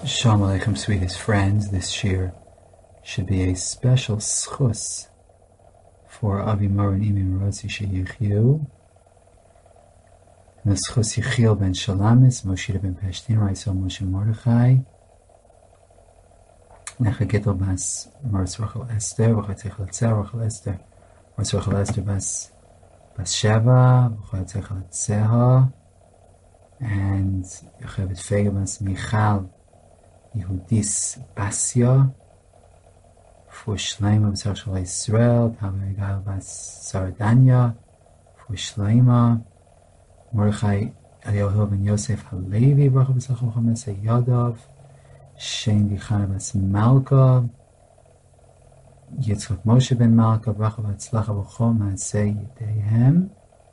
Shalom Aleichem, sweetest friends. This shir should be a special schus for Avi Mor and Imi Morozi Sheyichyu. The schus Yechiel ben Shalamis, Moshe ben Peshtin, Raiso Moshe Mordechai, Necha Gittel bas Moritz Rachel Esther, V'chatechel Etzer Rachel Esther, Moritz Rachel Esther bas Sheva, V'chatechel Etzeha, and Yocheved Fega bas Michal Yehudis Basya, for Shleima b'Sar Shal Yisrael, Taber Gal bas Sardanya, for Shleima, Mordechai Eliyahu ben Yosef Halevi, Bracha b'Sach Mochamed Yadav, Shem Vichana bas Malka, Yitzchak Moshe ben Malka, Bracha b'Atzlacha b'Chol Ma'aseh Yedeihem.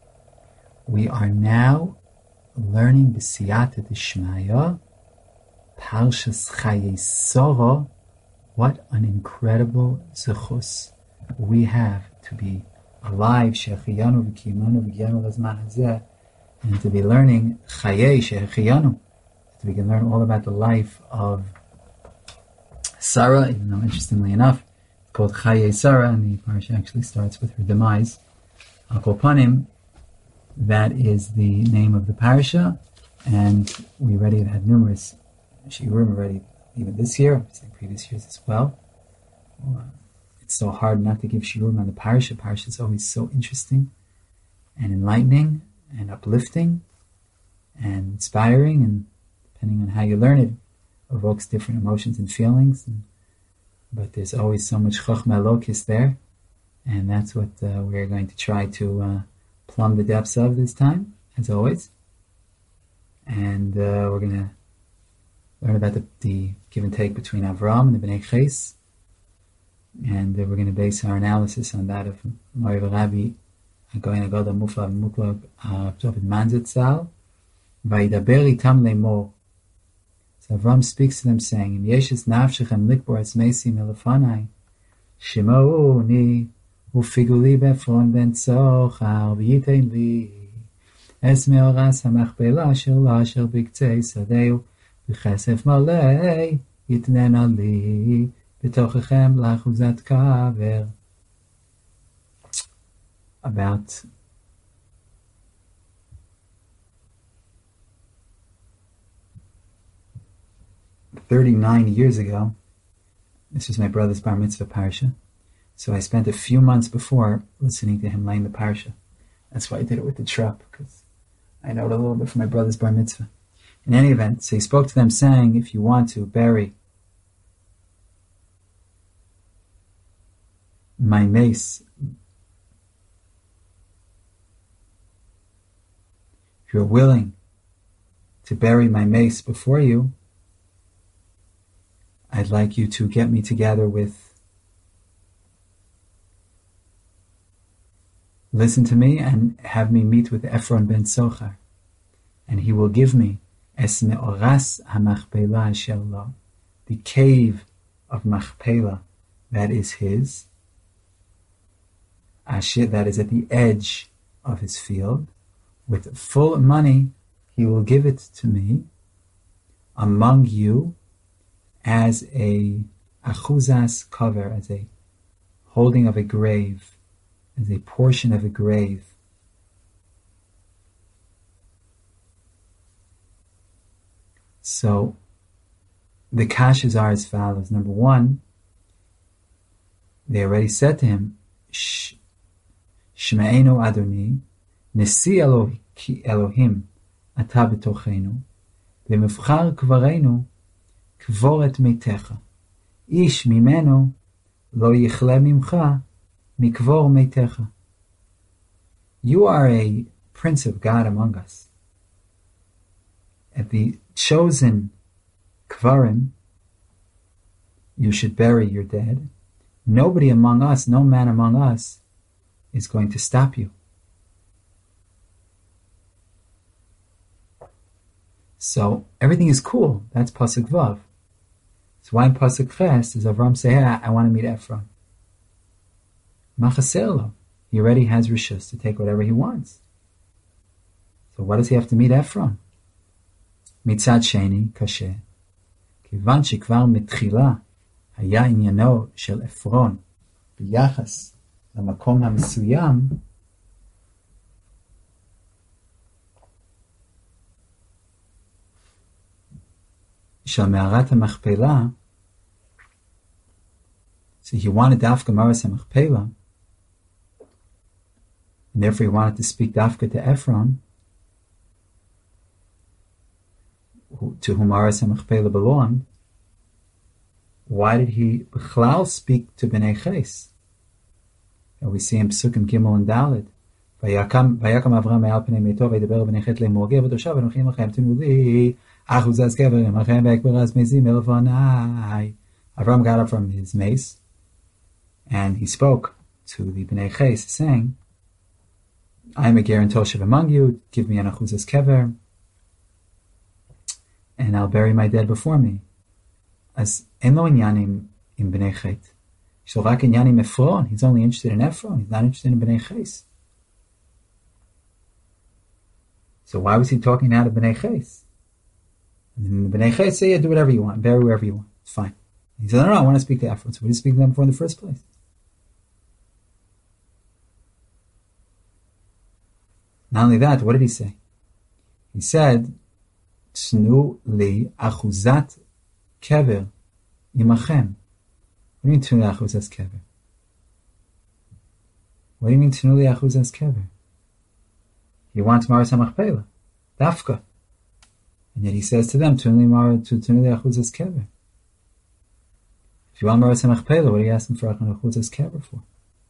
We are now learning the Siyata D'Shmaya, Parshas Chayei Sarah. What an incredible zechus we have to be alive, Shechiyanu v'Kiyimanu v'Giyanu l'Zman Hazeh, and to be learning Chayei Shechiyanu, that we can learn all about the life of Sarah, even though interestingly enough, it's called Chayei Sarah, and the parsha actually starts with her demise. Al Kol Panim, that is the name of the parsha, and we already have had numerous shiurim already, even this year, in previous years as well. It's so hard not to give shiurim on the parsha. Parsha is always so interesting and enlightening and uplifting and inspiring, and depending on how you learn it, evokes different emotions and feelings. But there's always so much chokhmah elokis there, and that's what we're going to try to plumb the depths of this time, as always. And we're going to learn about the give and take between Avram and the Bnei Ches, and we're going to base our analysis on that of Mori Rabbi Hagoyin Agoda Muflav Muklab David Manzetzal. Vayidaber itam lemor. So Avram speaks to them, saying, "Im yeshes nafshechem likbor etzmeisi melefanai, shemoni ufiguli befron ben tzochar v'yitein li es meoras hamachpela asher la asher b'ktzei sadeu v'chesef malei yitnena li b'tochechem lachuzat kaver." About 39 years ago, this was my brother's bar mitzvah parsha, so I spent a few months before listening to him laying the parsha. That's why I did it with the trup, because I know it a little bit from my brother's bar mitzvah. In any event, so he spoke to them saying, if you want to bury my mace, if you're willing to bury my mace before you, I'd like you to get me together with, listen to me, and have me meet with Ephron ben Sochar, and he will give me Es me'oras hamachpela asher lo, the cave of Machpelah that is his, Asher, that is at the edge of his field. With full money, he will give it to me among you as a achuzas cover, as a holding of a grave, as a portion of a grave. So the kashas are as follows. Number one, they already said to him, Shme'enu Adoni, Nesi Elohim, Ata b'tochenu, V'mevchar kvarenu, Kvoret meitecha. Ish mimenu, Lo yichle mimcha, Mikvor meitecha. You are a prince of God among us. At the chosen kvarim, you should bury your dead. Nobody among us, no man among us, is going to stop you. So everything is cool. That's pasuk vav. So why in pasuk ches does Avram say, "Hey, I want to meet Ephron"? Machaser. He already has rishus to take whatever he wants. So why does he have to meet Ephron? Mitzad sheni kasher, כיוון שכבר מתחילה היה עניינו של עפרון ביחס למקום המסוים, של מערת המכפלה, so he wanted dafka maras hamachpela, and therefore he wanted to speak dafka to Ephron, to whom maras hamachpela belonged. Why did he b'chlal speak to Bnei Ches? And we see in Psukim Gimel and Daled, Vayakam Avram me'al pnei meito v'yidaber Bnei Chet le'mor ger v'toshav v'nochim lachem tenu li achuzas kever lachem v'ekberas mezim elvanai. Avram got up from his mace and he spoke to the Bnei Ches, saying, I am a ger and toshav among you, give me an achuzas kever, and I'll bury my dead before me. As אין לו עניין עם בני חטא. יש לו רק עניין עם עפרון. He's only interested in Ephron. He's not interested in בני חטא. So why was he talking out of bnei ches? And the bnei ches say, yeah, do whatever you want, bury wherever you want. It's fine. He said, no, I want to speak to Ephron. So what did he speak to them for in the first place? Not only that, what did he say? He said, Tnu li achuzat kever imachem. What do you mean Tnu li achuzat kever? What do you mean Tnu li achuzat kever? He wants Maras HaMachpelah, Dafka. And yet he says to them, Tnu li achuzat kever. If you want Maras HaMachpelah, what are you asking for achuzat kever for?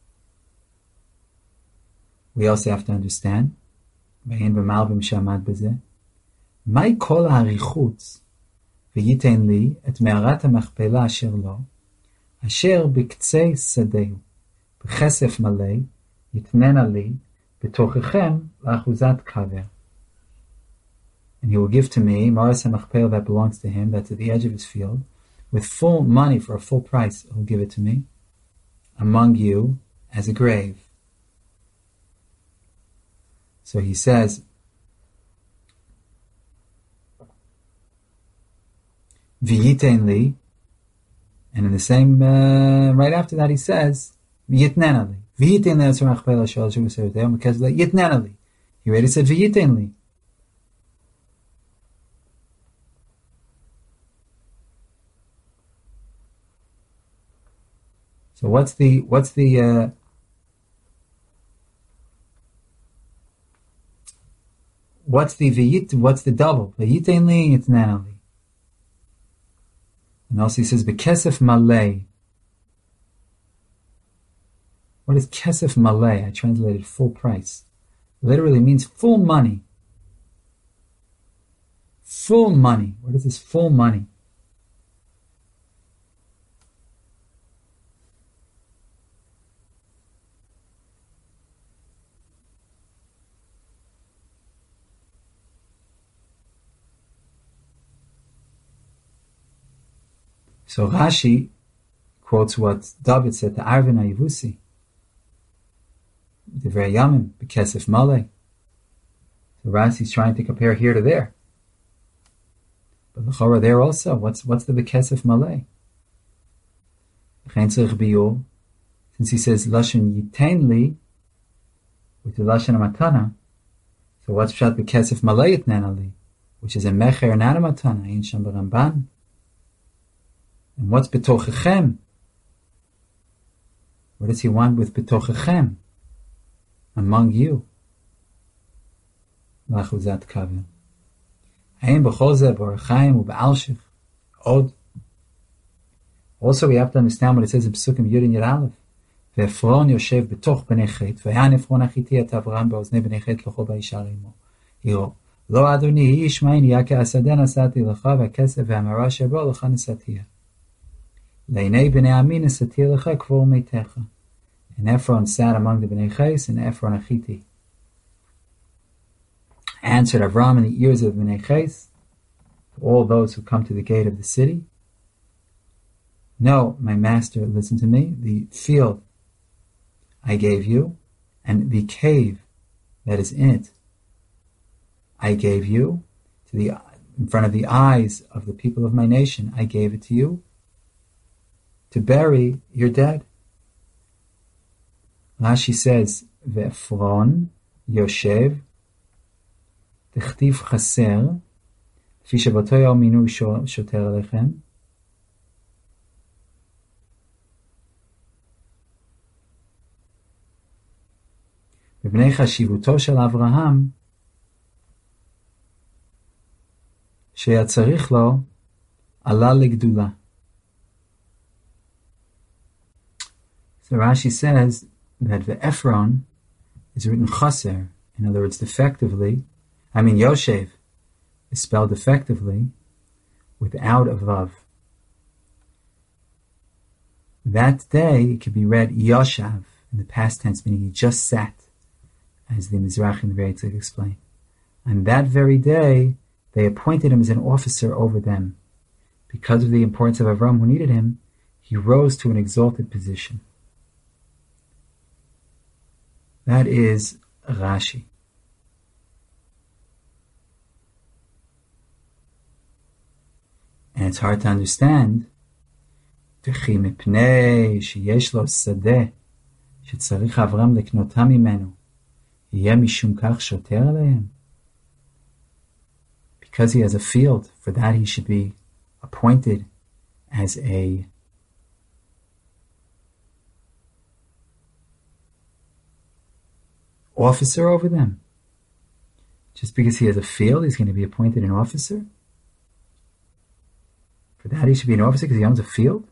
We also have to understand, ואין במלבים שעמד בזה, מהי כל העריכות וייתן לי את מערת המכפלה אשר לו, אשר בקצה שדהו, בכסף מלא, יתננה לי, בתוככם לאחוזת קבר. And he will give to me, Maras HaMachpelah that belongs to him, that's at the edge of his field, with full money for a full price, he'll give it to me, among you as a grave. So he says, V'yitein li, and in the same, right after that he says, V'yitnena li. V'yitein li Maras HaMachpelah shal shu v'sereteo, because yitnena li. He already said V'yitein li. So what's the double? V'yitein li, yitnena li. And also he says, B'kesef malei. What is kesef malei? I translated full price. Literally means full money. Full money. What is this full money? So Rashi quotes what David said to Arvin HaYevusi. Divrei Yamim, B'kesef malei. So Rashi's trying to compare here to there. But the Chorah there also, what's the B'kesef malei? Since he says Lashon Yitain li, with the Lashon Matana, so what's Pshat B'kesef malei Yitnena li, which is a Mecher and Matana, in Sham B'Ramban. And what's betochechem? What does he want with betochechem? Among you. Lachuzat kaver. Haim b'chol zeh b'orchaim u'b'alshich. Od. Also we have to understand what it says in Pesukim Yud and Yud Aleph. Ve'efron yoshev betoch b'nei chet. Ve'yan efron achiti et Avram be'oznei b'nei chet l'chol ba'ishar imo. Iro. Lo adoni yishmain yake asadeh nasati l'cha ve'kesef ve'amara shebo l'cha nasatiya. And Ephron sat among the Bnei Ches, and Ephron Achiti answered Avram in the ears of the Bnei Ches, all those who come to the gate of the city. No, my master, listen to me, the field I gave you, and the cave that is in it, I gave you to in front of the eyes of the people of my nation, I gave it to you to bury your dead. Rashi says, Ve'efron Yoshev Tichtiv Chaser Kfi shebato yom minu shoter alechem. מפני חשיבותו של אברהם, שהיה צריך לו, עלה לגדולה. So Rashi says that the Ephron is written chaser, in other words, defectively. Yoshev is spelled defectively without a vav. That day it could be read Yoshav in the past tense, meaning he just sat, as the Mizrahi and the Veritzik explain. On that very day, they appointed him as an officer over them. Because of the importance of Avram who needed him, he rose to an exalted position. That is Rashi. And it's hard to understand. וכי מפני שיש לו שדה שצריך אברהם לקנותה ממנו, יהיה משום כך שוטר עליהם? Because he has a field, for that he should be appointed as a officer over them. Just because he has a field, he's going to be appointed an officer? For that he should be an officer because he owns a field?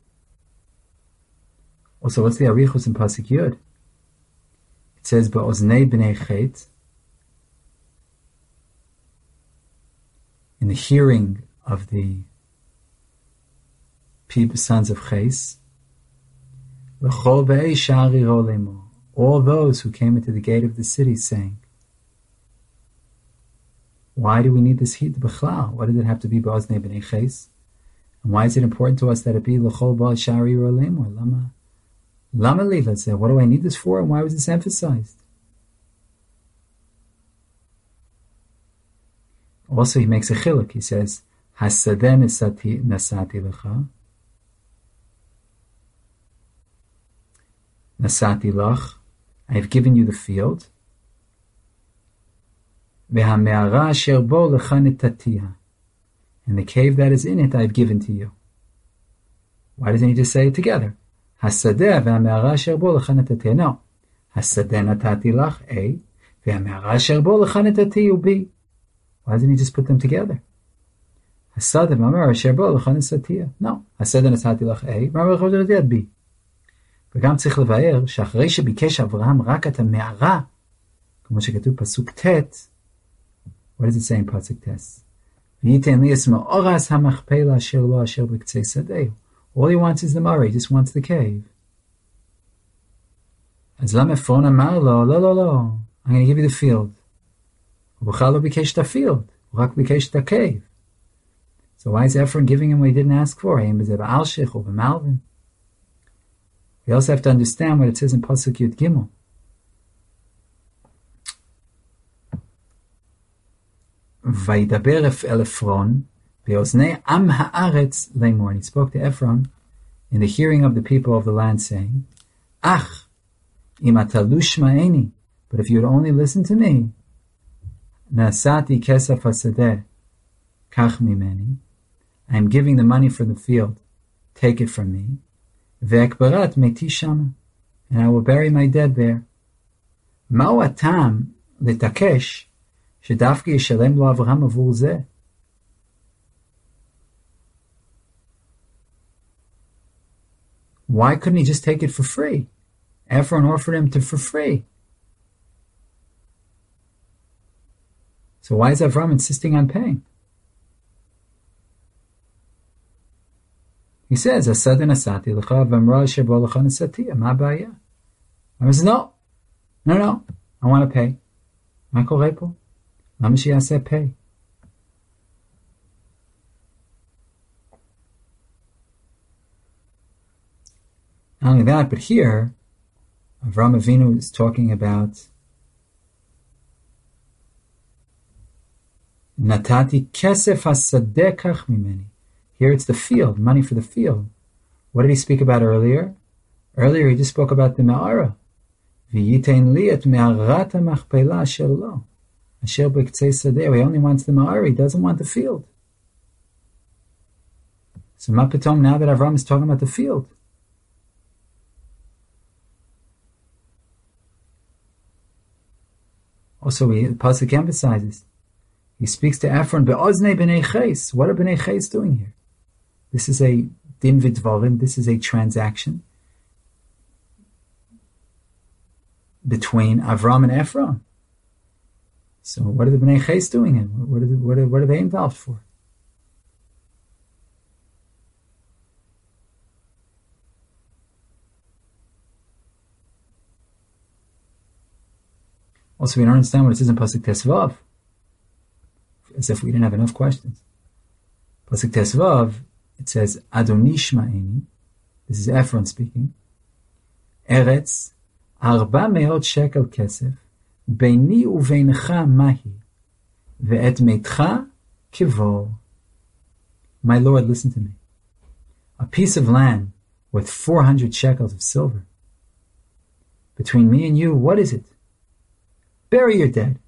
Also, what's the arichus in Pasuk Yud? It says, "Ba'oznei b'nei chet," in the hearing of the sons of Ches, "L'chol be'ei sha'ari ro lemo," all those who came into the gate of the city, saying, why do we need this heat b'chlal? Why does it have to be ba'oznei b'nei Ches? And why is it important to us that it be l'chol be'ei sha'ari ro lemo? Lama li, let's say, what do I need this for, and why was this emphasized? Also, he makes a chiluk. He says, "Hasadeh nasati lecha, nasati lach, I have given you the field. Ve'hame'ara asher bo lecha netatiha, and the cave that is in it I have given to you." Why doesn't he just say it together? Hasadeh ve'hame'ara asher bo lecha netatiha. No, hasadeh natati lach A, ve'hame'ara asher bo lecha netatiha B. Why doesn't he just put them together? Hasadeh ve'hame'ara asher bo lecha netatiha. No, hasadeh natati lach A, ve'hame'ara asher bo lecha netatiha B. וגם צריך לבאר שאחרי שביקש אברהם רק את המערה, כמו שכתוב פסוק ט', what does it say in פסוק ט'? וייתן לי את מאורס המכפלה אשר לו אשר בקצה שדהו. All he wants is the Mara, he just wants the cave. אז למה עפרון אמר לו, לא, I'm going to give you the field. הוא בכלל לא ביקש את הfield, הוא רק ביקש את cave. So why is Ephron giving him what he didn't ask for? האם בזה באלשיך או במלבין? We also have to understand what it says in Pasuk Yud Gimel. Vaydaber el Ephron be'oznei am haaretz lemor. And he spoke to Ephron in the hearing of the people of the land, saying, Ach, im atalush ma'eni, but if you would only listen to me, nasati kesef hasadeh kach mimeni, I am giving the money for the field, take it from me. Ve'ekbarat meti shama, and I will bury my dead there. Ma'u atam letakesh shedafki yishalem lo Avraham avur zeh. Why couldn't he just take it for free? Ephron offered him for free. So why is Avraham insisting on paying? He says, "Asad nasati lecha v'amra asher bo lecha nasati." Ma ba'aya? I says, no, I want to pay. Ma koreh po? Lama sheyaseh pay? Not only that, but here, Avraham Avinu is talking about Natati kesef hasadeh kach mimeni. Here it's the field, money for the field. What did he speak about earlier? Earlier he just spoke about the me'ara. V'yitein li et me'arat ha'machpelah asher lo. Asher b'ktzei sadeh. He only wants the me'ara, he doesn't want the field. So ma pitom, now that Avram is talking about the field. Also, the pasuk emphasizes, he speaks to Ephron, be'oznei b'nei ches. What are b'nei ches doing here? This is a din v'dvarim, this is a transaction between Avram and Ephron. So what are the b'nei ches doing here? What are they involved for? Also, we don't understand what it says in Pasuk Tesvav, as if we didn't have enough questions. Pasuk Tesvav, it says, Adoni Shma'eni, this is Ephron speaking, Eretz, 400 shekel kesef, beini uveinecha mahi, ve'et meitcha kivol. My Lord, listen to me. A piece of land worth 400 shekels of silver. Between me and you, what is it? Bury your dead.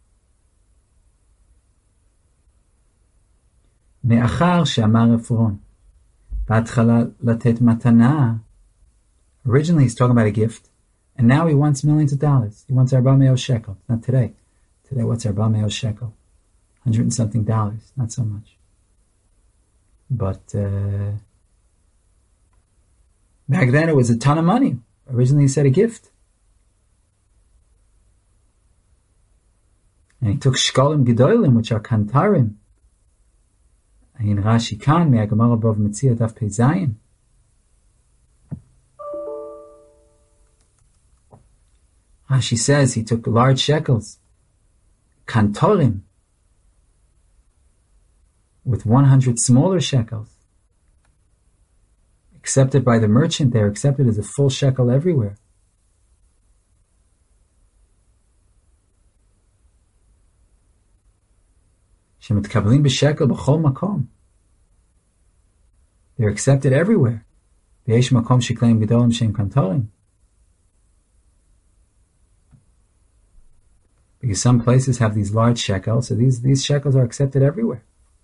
Me'achar she'amar Ephron, b'atchala latet matana. Originally he's talking about a gift, and now he wants millions of dollars. He wants 400 shekel. Not today. Today, what's 400 shekel? $100 and something. Not so much. But back then it was a ton of money. Originally he said a gift. And he took shkolim gedolim, which are kantarim. In Rashi Kan, me'agamar above Metzia daf Pei Zayin. Rashi says he took large shekels, kantorim, with 100 smaller shekels. Accepted by the merchant, they're accepted as a full shekel everywhere. They're accepted everywhere. Because some places have these large shekels, so these shekels are accepted everywhere.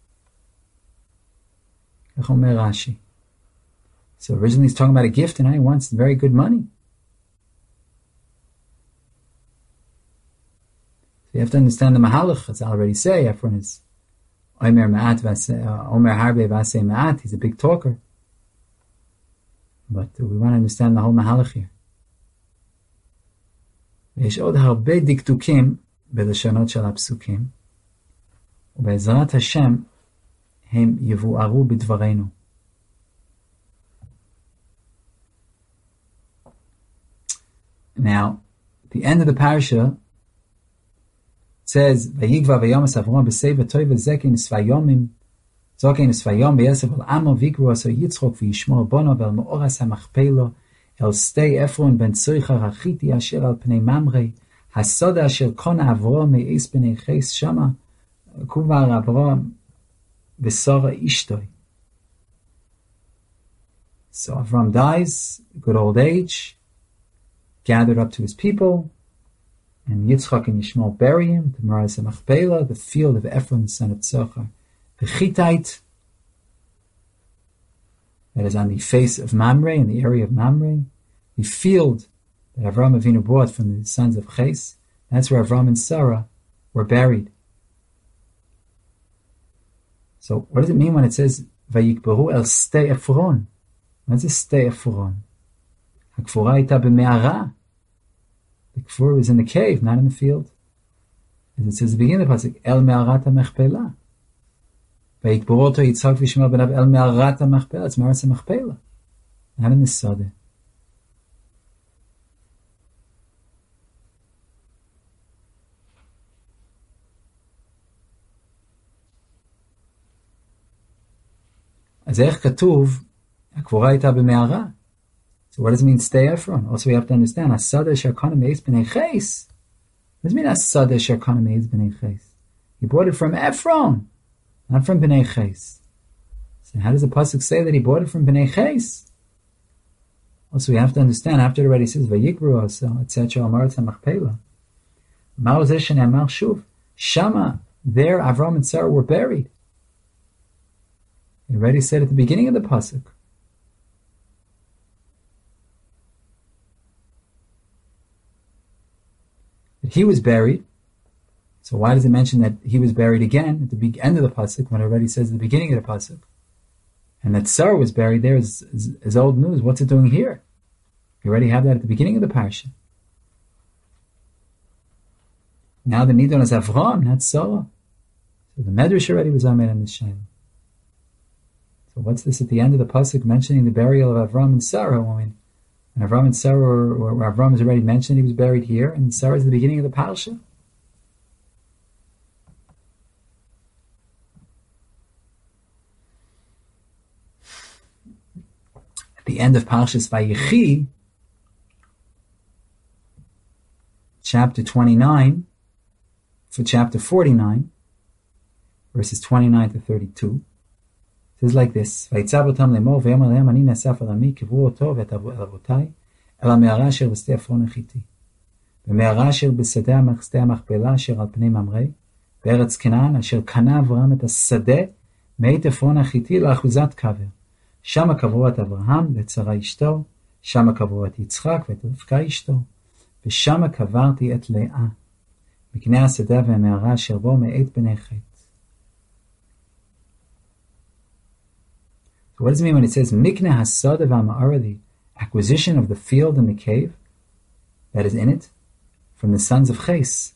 So originally he's talking about a gift, and now he wants very good money. So you have to understand the mahalach, as I already say. Ephron is Omer Harbe Vase Ma'at. He's a big talker. But we want to understand the whole mahalach here. ויש עוד הרבה דקדוקים בלשונות של הפסוקים, ובעזרת השם הם יבוארו בדברנו. Now, the end of the parasha says, "Vayigva vayamas Avram b'seva toiv zekin svayomim, zokin svayom b'yasef al amo vikru aso Yitzchok v'yishmor bono vel me'oras hamachpelo el stei Ephron ben Tzoicha rachiti asher al pnei Mamre hasoda asher kona Avram me'es b'nei ches shama kuvar Avram v'sara ishtoi." So Avram dies, good old age, gathered up to his people, and Yitzchak and Yishmael bury him, the Meras HaMachpelah, the field of Ephron, the son of Tzochar, the Chittite, that is on the face of Mamre, in the area of Mamre, the field that Avram Avinu bought from the sons of Ches, that's where Avram and Sarah were buried. So what does it mean when it says, Vayikberu el stei Ephron? What is stei Ephron? HaKfura ita b'me'ara. The kfur was in the cave, not in the field. As it says at the beginning of the pasuk, El me'arat ha'mechpelah. Vayikberu oto Yitzchak v'Yishmael benav El me'arat ha'mechpelah. It's Meras HaMachpelah, not in the Sadeh. אז איך כתוב, הקבורה הייתה במערה? So what does it mean, stay Ephron? Also we have to understand, Asada Sharkana Meis B'nei Ches. What does it mean, Asada Sharkana Meis B'nei Ches? He bought it from Ephron, not from Bnei Ches. So how does the pasuk say that he bought it from Bnei Ches? Also, we have to understand, after it already says, Vayikru Asa, etc., Amarat HaMachpelah, Ma'al Zeh Shene'amar Shuv, Shama, there Avram and Sarah were buried. He already said at the beginning of the pasuk. That he was buried. So why does it mention that he was buried again at the end of the pasuk when it already says at the beginning of the pasuk? And that Sarah was buried there is old news. What's it doing here? You already have that at the beginning of the parsha. Now the Nidon is Avram, not Sarah. So the Medrash already was Amen in the Shaila. So what's this at the end of the pasuk mentioning the burial of Avram and Sarah? When Avram and Sarah, or Avram is already mentioned, he was buried here, and Sarah is the beginning of the parsha. At the end of Parshas Vayechi, chapter 29, for chapter 49, verses 29 to 32, it says like this: "Vayitzav otam lemor v'yomar lehem ani nasaf al ami kivru oto v'et avotai el ha'me'ara asher b'sdei Efron hachiti v'me'ara asher b'sadeh sdei hamachpelah asher al pnei Mamre be'eretz Canaan asher kana Avram et hasadeh me'et Efron hachiti la'achuzat kaver shama kavru et Avraham v'et Sarah ishto shama kavru et Yitzchak v'et Rivka ishto v'shama kavarti et Leah miknei hasadeh v'me'ara asher bo me'et bnei Chet." So what does it mean when it says Mikneh Hasada v'Ma'ara, the acquisition of the field and the cave that is in it from the sons of Ches?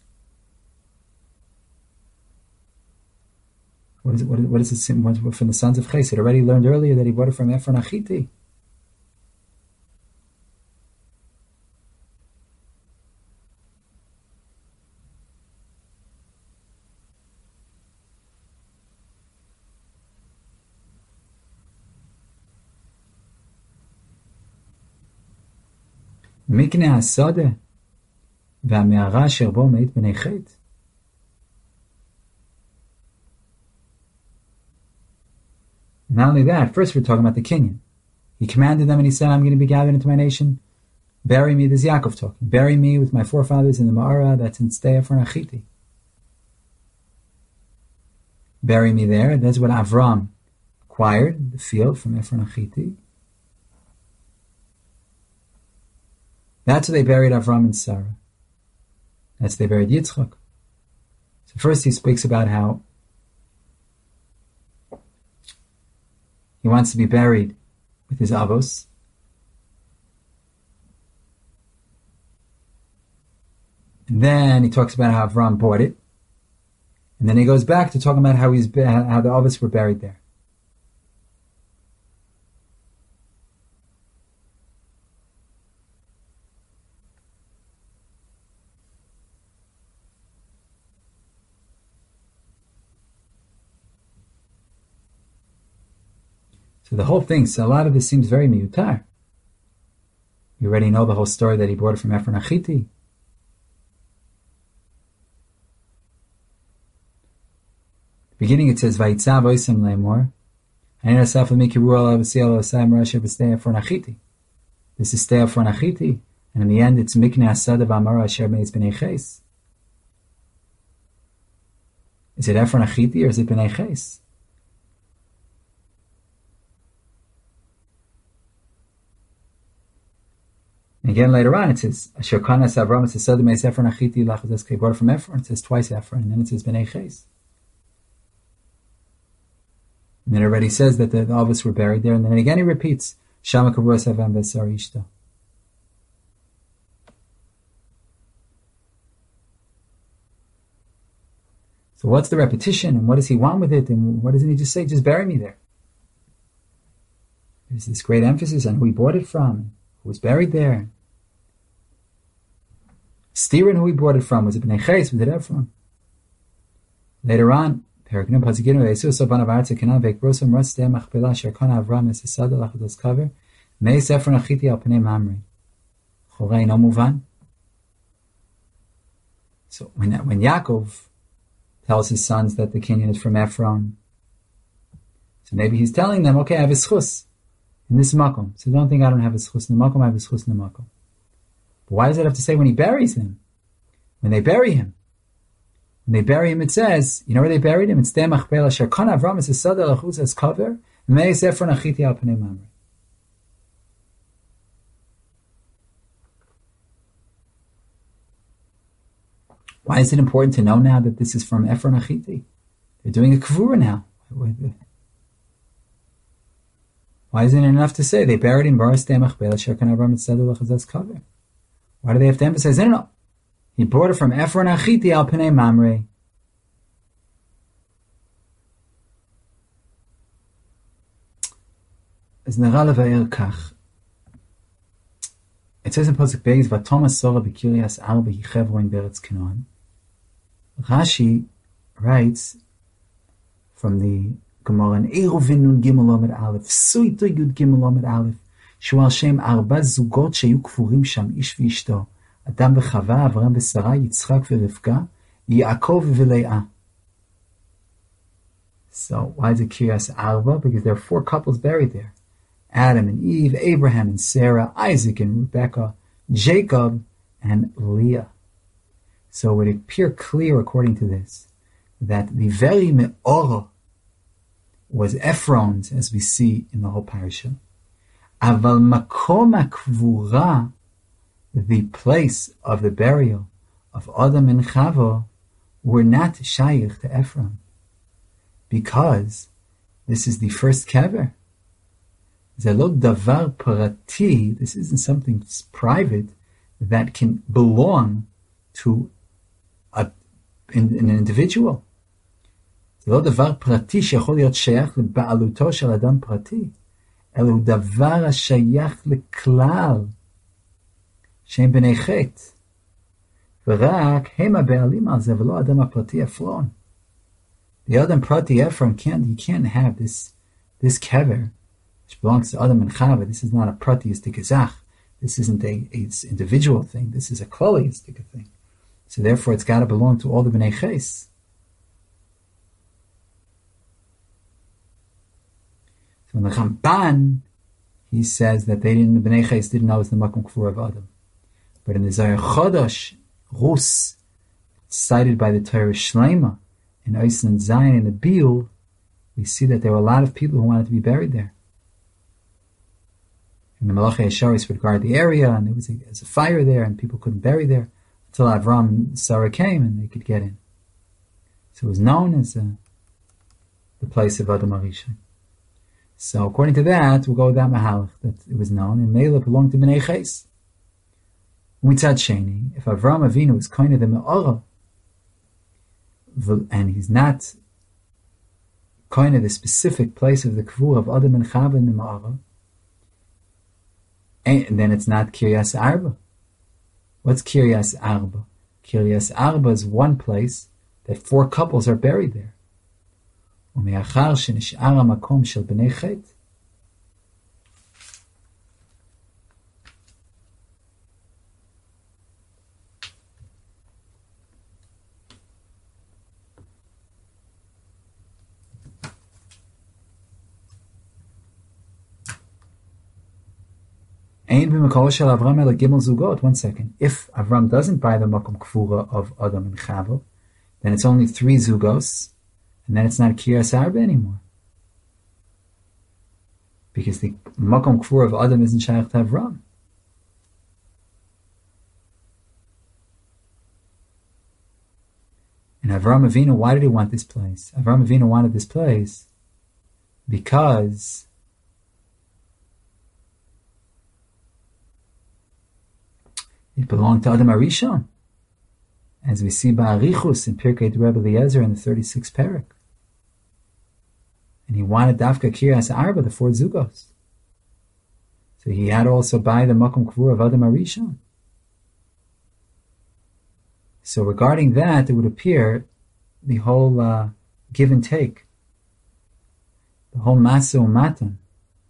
What is it from the sons of Ches? It already learned earlier that he bought it from Ephron Achiti. Mikneh Hasada v'Me'ara asher bo me'et bnei Chet. Not only that, first we're talking about the Kenyan. He commanded them and he said, "I'm going to be gathered into my nation. Bury me," this is Yaakov talking, "bury me with my forefathers in the Ma'ara that's in Sdei Efron Achiti." Bury me there. That's what Avram acquired, the field from Efron Achiti. That's where they buried Avram and Sarah. That's where they buried Yitzchak. So first he speaks about how he wants to be buried with his avos. And then he talks about how Avram bought it. And then he goes back to talking about how the avos were buried there. So the whole thing, so a lot of this seems very miyutar. You already know the whole story that he brought it from Efron Achiti. Beginning it says, "Vayitzav oisem le'emor, ani nasaf l'mikiru alav v'siyal osayim rasher b'stei Efron Achiti." This is Stei Efron Achiti, and in the end it's Mikneh Hasada v'Amara asher me'etz b'nei Ches. Is it Efron Achiti or is it b'nei Ches? Again, later on, it says, "Asher kanas Avram et Hasada me'etz Efron Achiti lachazas kei," from Ephron. It says twice Ephron, and then it says b'nei Ches. And then it already says that the avos were buried there, and then again he repeats, "Shama kavros Avram v'Sarah ishto." So what's the repetition, and what does he want with it, and what doesn't he just say, "Just bury me there"? There's this great emphasis on who he bought it from, who was buried there. Steer and who he bought it from. Was it Bnei Ches? Was it Ephron? Later on, Periknum Pasukinu Eisus Saban of Artz Kenan Veikbrosam Ras Dei Machpelah Sherkana Avram Esesad Lachados Kaver Meis Ephron Achiti Al Pnei Mamre. Chorei no muvan. So when Yaakov tells his sons that the kinyan is from Ephron. So maybe he's telling them, okay, I have a schus in this makom. So don't think I don't have a schus in the makom, I have a schus in the makom. But why does it have to say when he buries him? When they bury him. When they bury him, it says, you know where they buried him? It's Sdei Machpelah asher kana Avram es esada lachutz as kaver, v'meis Ephron achiti al pnei Mamre. Why is it important to know now that this is from Ephron Achiti? They're doing a kavura now. Why isn't it enough to say they buried him? Why do they have to emphasize? No. He brought it from Ephron Achiti al Pnei Mamre. It says in Pasuk Beis, "V'Toma Sora b'Kiryas Arba hichevro in Beretz Canaan." Rashi writes from the Gemara, "Eruvin nun gimel lamed aleph, suito yud gimel lamed aleph, shu al shem arba zugot sheyu kfurim sham ish v'ishto, Adam v'Chava, Avram v'Sara, Yitzchak v'Rivka, Yaakov v'Leah." So why is it Kiryas Arba? Because there are 4 couples buried there. Adam and Eve, Abraham and Sarah, Isaac and Rebekah, Jacob and Leah. So it would appear clear, according to this, that the very me'ora was Ephron's, as we see in the whole parasha. Aval makom hakvura, the place of the burial of Adam and Chava, were not shayich to Ephron, because this is the first kever. Zelot davar parati. This isn't something private that can belong to an individual. Zelot davar parati sheyachol liot sheyach leba'aluto shel adam parati. Elu davar hashayach leklal shem b'nei chet. V'rak hem ha'be'alim al ze v'lo adam ha'prati Ephron. The adam prati Ephron can't have this kever which belongs to Adam and Chava. This is not a pratiistic gezach. This isn't a individual thing. This is a klaliistic thing. So therefore, it's got to belong to all the bnei ches. So in the Ramban, he says that the bnei ches didn't know it was the makom kfur of Adam. But in the Zohar Chodosh, Rus, cited by the Torah Shlema, in Oisland Zion, in the Biur, we see that there were a lot of people who wanted to be buried there. And the Malachi Yesharis would guard the area, and there was a fire there, and people couldn't bury there until Avram and Sarah came, and they could get in. So it was known as the place of Adam Arishon. So according to that, we'll go with that mahalach, that it was known, and Mela belonged to Bnei Ches. Mitzad Sheni, if Avram Avinu is kind of the Me'ora, and he's not kind of the specific place of the Kvur of Adam and Chava in the Me'ora, and then it's not Kiryas Arba. What's Kiryas Arba? Kiryas Arba is one place that 4 couples are buried there. ומאחר שנשאר המקום של בני חטא, Ein b'mekor shel Avram ela gimel zugot. 1 second. If Avram doesn't buy the makom kfura of Adam and Chava, then it's only 3 zugos, and then it's not Kiryas Arba anymore. Because the makom kfura of Adam isn't shaykh to Avram. And Avram Avinu, why did he want this place? Avram Avinu wanted this place because it belonged to Adam Arishon, as we see by Arichus in Pirkei Rebbe Eliezer in the 36th parak. And he wanted Dafka Kiryas Arba, the 4 zugos. So he had to also buy the Makom Kvur of Adam Arishon. So regarding that, it would appear the whole give and take, the whole Masa Umatan,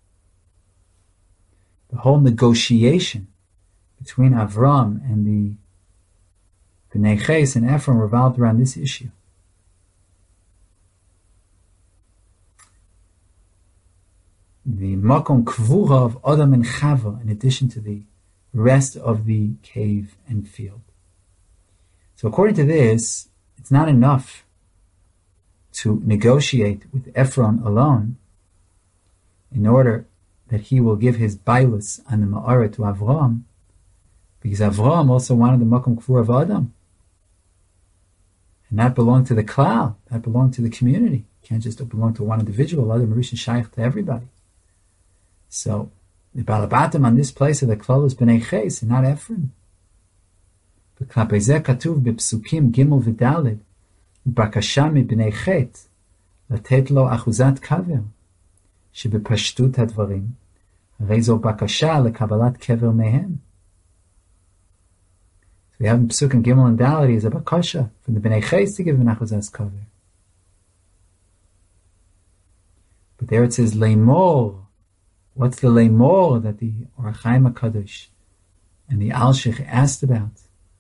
the whole negotiation between Avram and the Bnei Ches and Ephron revolved around this issue. the makom kvura of Adam and Chava, in addition to the rest of the cave and field. So according to this, it's not enough to negotiate with Ephron alone in order that he will give his bailus on the Ma'ara to Avram, because Avram also wanted the makom kvura of Adam. And that belonged to the klal, that belonged to the community. It can't just belong to one individual. Adam Rishon shaykh to everybody. So the balabatim on this place of the klal is b'nei ches and not Ephron. B'klapei zeh katuv b'psukim gimel v'dalid b'akasha mib'nei chet latet lo achuzat kaver shebepashtut hadvarim harei zo bakasha lekabalat kever mehem. So we have in Psukim Gimel and Daled is a bakasha from the Bnei Ches to give an achuzas kaver. But there it says leimor. What's the leimor that the Or HaChaim HaKadosh and the Alshich asked about?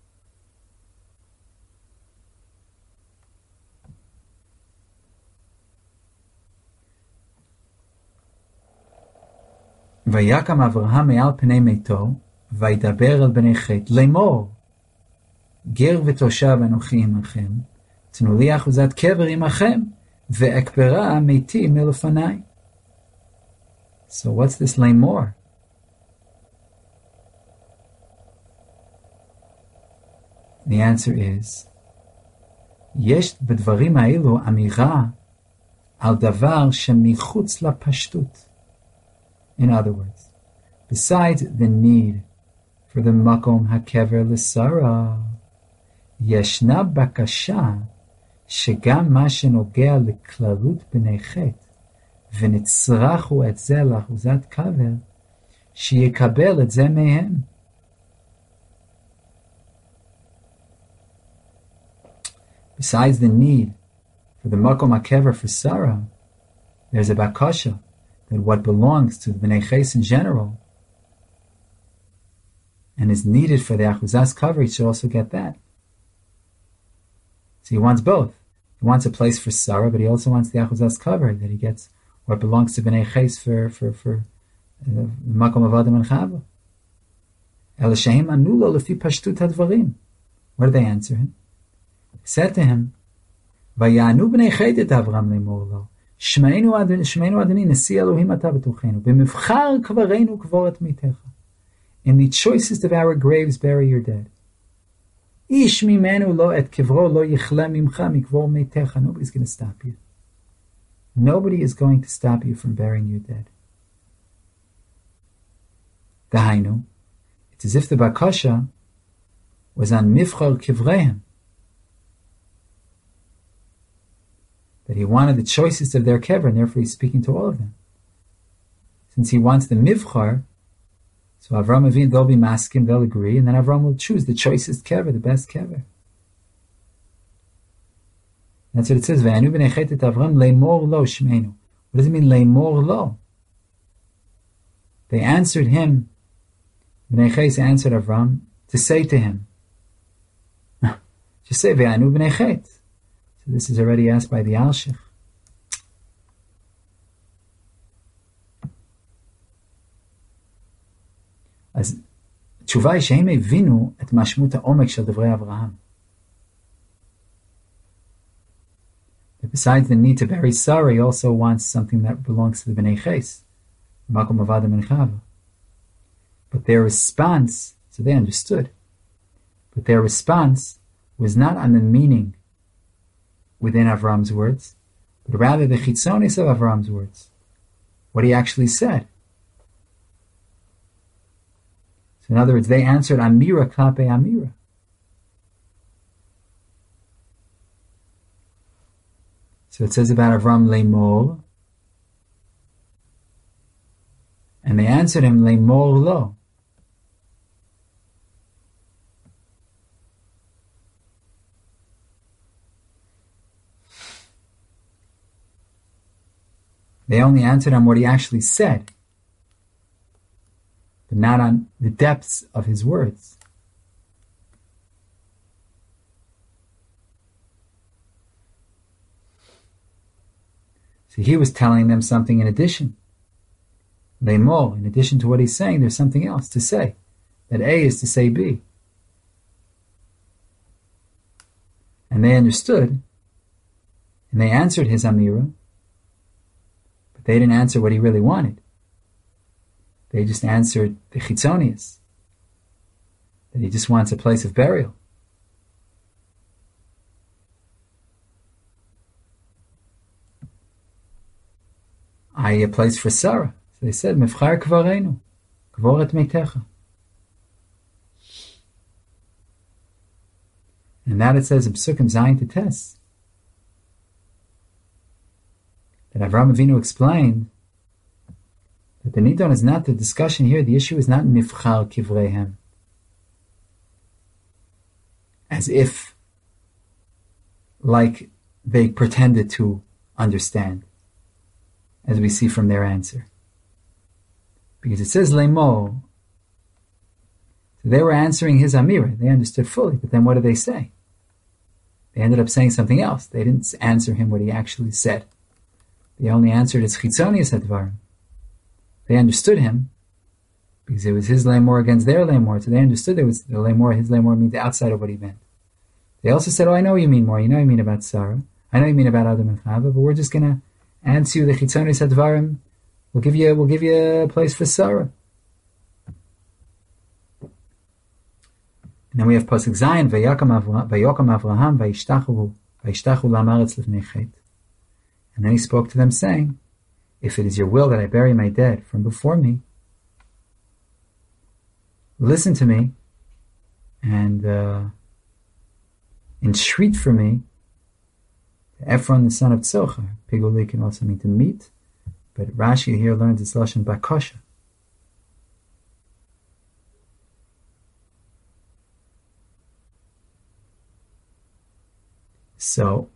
Vayakam Avraham me'al pnei meito vaydaber el bnei chet leimor. גר ותושב אנוכי עמכם, תנו לי אחוזת קבר עמכם, ואקברה מתי מלפניי. So what's this lemor? The answer is, יש בדברים האלו אמירה על דבר שמחוץ לפשטות. In other words, besides the need for the makom hakever l'sara, ישנה בקשה שגם מה שנוגע לכללות בני חטא ונצרכו את זה לאחוזת קבר, שיקבל את זה מהם. Besides the need for the makom hakever for Sarah, there's a bakasha that what belongs to the bnei ches in general and is needed for the achuzas kaver, he should also get that. So he wants both. He wants a place for Sarah, but he also wants the achuzas kaver, that he gets what belongs to bnei ches for the makom of Adam and Chava. El shehem anu lo lefi pashtut hadvarim. What did they answer him? They said to him, "Vayanu bnei chet et Avram lemor lo, shmeinu adoni nesi Elohim ata b'tochenu, b'mivchar kvarenu kvoret mitecha. In the choicest of our graves, bury your dead. Ish mimenu lo et kivro lo yichle mimcha mikvor mitecha." Nobody's going to stop you. Nobody is going to stop you from burying your dead. Dahainu, it's as if the bakasha was on mivchar kivrehem, that he wanted the choicest of their kever, and therefore he's speaking to all of them. Since he wants the mivchar, so Avram Avinu, they'll be masking, they'll agree, and then Avram will choose the choicest kever, the best kever. That's what it says. V'anu b'nei chet et Avram leimor lo shmeinu. What does it mean, leimor lo? They answered him, b'nei ches answered Avram, to say to him, just say, v'anu b'nei chet. So this is already asked by the Alshich. אז התשובה היא שהם הבינו את משמעות העומק של דברי אברהם. But besides the need to bury Sarah, he also wants something that belongs to the Bnei Ches, Makom of Adam and Chava. But their response, so they understood, but their response was not on the meaning within Avram's words, but rather the chitzonis of Avram's words, what he actually said. So in other words, they answered Amira Klape Amira. So it says about Avram Leimor, and they answered him Leimor Lo. They only answered on what he actually said, but not on the depths of his words. So he was telling them something in addition. Lemor, in addition to what he's saying, there's something else to say. That A is to say B. And they understood, and they answered his Amira, but they didn't answer what he really wanted. They just answered the Chitzonius, that he just wants a place of burial. A place for Sarah. So they said, Mefchar kvarenu, kvoret meitecha. And that it says in Psukim Zayin to Tes, that Avraham Avinu explained that the Nidon is not the discussion here, the issue is not Mifchar Kivrehem. As if, like they pretended to understand, as we see from their answer. Because it says Lemo, so they were answering his Amira, they understood fully, but then what did they say? They ended up saying something else. They didn't answer him what he actually said. They only answered his Chitzonius Advarim. They understood him, because it was his Lemor against their Lemor, so they understood it was the Lemor, his Lemor means the outside of what he meant. They also said, I know what you mean more, you know what you mean about Sarah, I know what you mean about Adam and Chava, but we're just going to answer you the Chitzonius Advarim, we'll give you a place for Sarah. And then we have Pasuk Zayin, Vayokam Avraham, Vayishtachu la'maretz lifnei chet. And then he spoke to them saying, if it is your will that I bury my dead from before me, listen to me and entreat for me Ephron the son of Tzochar. Piguli can also mean to meet, but Rashi here learns its lashon bakosha. So,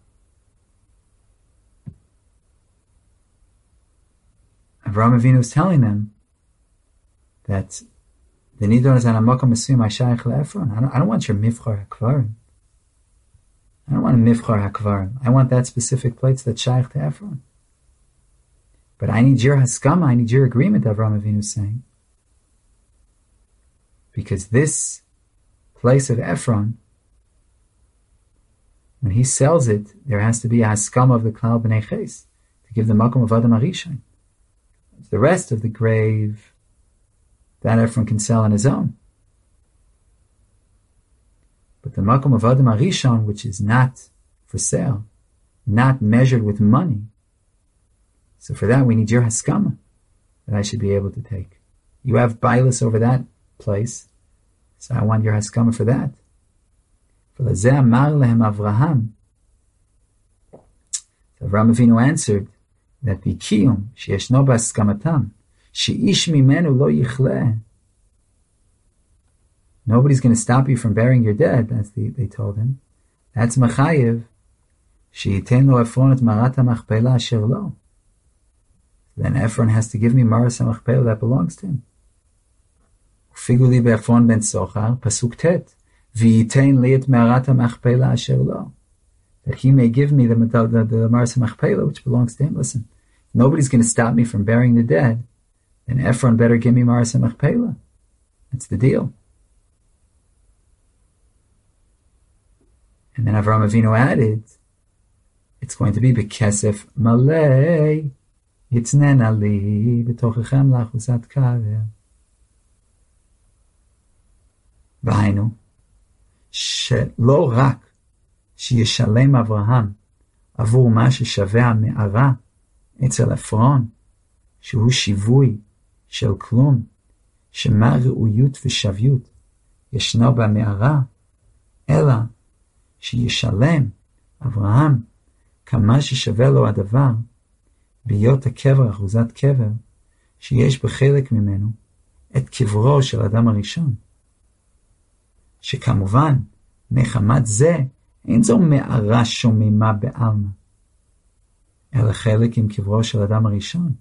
Avraham Avinu is telling them that the Nidon is an amakom mesuyim hashayich leEphron. I don't want your mifchar hakvarim. I don't want a mifchar hakvarim. I want that specific place that's shayich to Ephron. But I need your haskama, I need your agreement, Avraham Avinu is saying. Because this place of Ephron, when he sells it, there has to be a haskama of the Klal B'nai Ches to give the makom of Adam HaRishon. The rest of the grave, that Ephron can sell on his own. But the makom of Adam HaRishon, which is not for sale, not measured with money, so for that we need your haskama that I should be able to take. You have bailus over that place, so I want your haskama for that. For Lazeh amar lehem Avraham. So Avraham Avinu answered that b'kiyum sheyeshno b'haskamatam she'ish mimenu lo yichleh. Nobody's going to stop you from burying your dead. They told him. That's machayev she'yiten lo Ephron et marat hamachpelah asher lo. Then Ephron has to give me maras hamachpelah that belongs to him. Ufiguli be'Ephron ben Tzochar pasuk tet v'yiten li et marat hamachpelah asher lo. That he may give me the maras hamachpelah which belongs to him. Listen, nobody's going to stop me from burying the dead. Then Ephron better give me maras hamachpelah. That's the deal. And then Avraham Avinu added, it's going to be bekesef malei yitznena li b'tochechem lachuzat kaver. V'hainu shelo rak sheyeshalem Avraham avur ma sheshaveh ha'me'ara etzel Efron shehu shivui shel klum shema re'uyut v'shavyut yeshno b'me'ara ela שישלם אברהם כמה ששווה לו הדבר בהיות הקבר אחוזת קבר שיש בחלק ממנו את קברו של אדם הראשון, שכמובן מחמת זה אין זו מערה שוממה בעלמא אלא חלק עם קברו של אדם הראשון.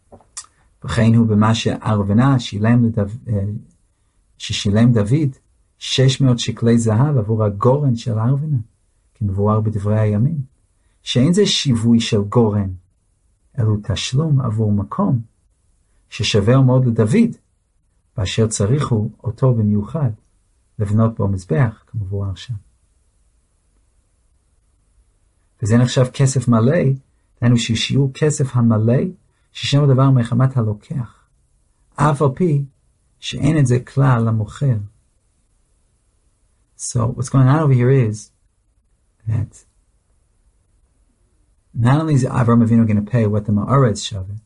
וכן הוא במה שערבנה ששילם דוד 600 שקלי זהב עבור הגורן של ארווינה, כמבואר בדברי הימים, שאין זה שיווי של גורן, אלו תשלום עבור מקום, ששווה מאוד לדוד, ואשר צריכו אותו במיוחד, לבנות בו מזבח, כמבואר שם. וזה נחשב כסף מלא, דהיינו ששיעור כסף המלא, ששם דבר מחמת הלוקח, אף על פי שאין את זה כלל למוכר. So what's going on over here is that not only is Avram Avinu going to pay what the Ma'aretz shaveh,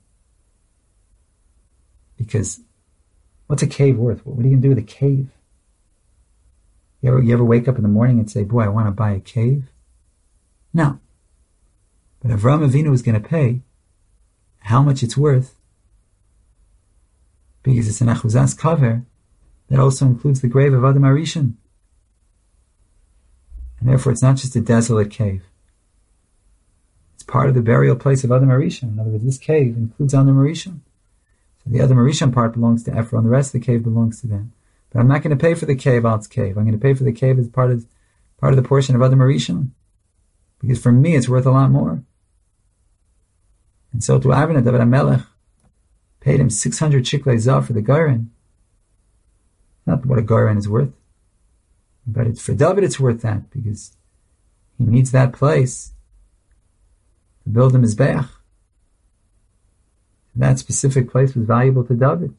because what's a cave worth? What are you going to do with a cave? You ever wake up in the morning and say, boy, I want to buy a cave? No. But Avram Avinu is going to pay how much it's worth, because it's an achuzas cover that also includes the grave of Adam HaRishon. And therefore it's not just a desolate cave. It's part of the burial place of Adam HaRishon. In other words, this cave includes Adam HaRishon. So the Adam HaRishon part belongs to Ephron, the rest of the cave belongs to them. But I'm not going to pay for the cave out its cave. I'm going to pay for the cave as part of the portion of Adam HaRishon. Because for me it's worth a lot more. And so to Avner, David HaMelech paid him 600 shiklei zav for the Goren. Not what a Goren is worth. But for David it's worth that, because he needs that place to build a mizbeach. That specific place was valuable to David.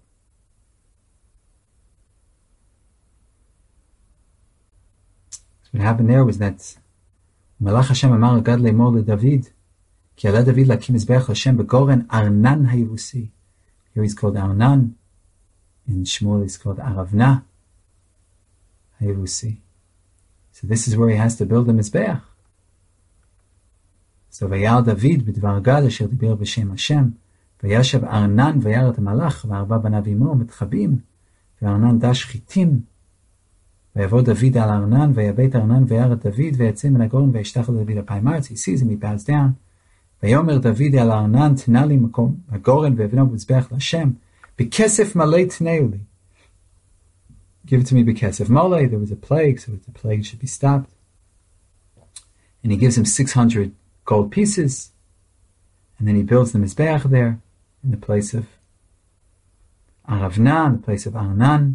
So what happened there was that Malach Hashem Amar Gad Le'mor LeDavid Ki ala David lakim mizbeach Hashem begoren Arnan HaYevusi. Here he's called Arnan. In Shmuel he's called Aravna HaYevusi. So this is where he has to build a mizbeach. So Vayal David b'dvar Gad asher diber b'shem Hashem Vayashav Arnan vayar et Malach v'arba banav imo mitchabim v'Arnan dash chitim v'yavod David al Arnan v'yabet Arnan vayar et David v'yatzim min hagoren v'yishtach David apayim aretz. He sees him, he bows down. V'yomer David al Arnan tnali makom hagoren v'yavno b'mizbeach l'Hashem b'kesef malei tneuli. Give it to me b'kesef malei. There was a plague, so the plague should be stopped. And he gives him 600 gold pieces, and then he builds the mizbeach there in the place of Aravna, in the place of Arnan.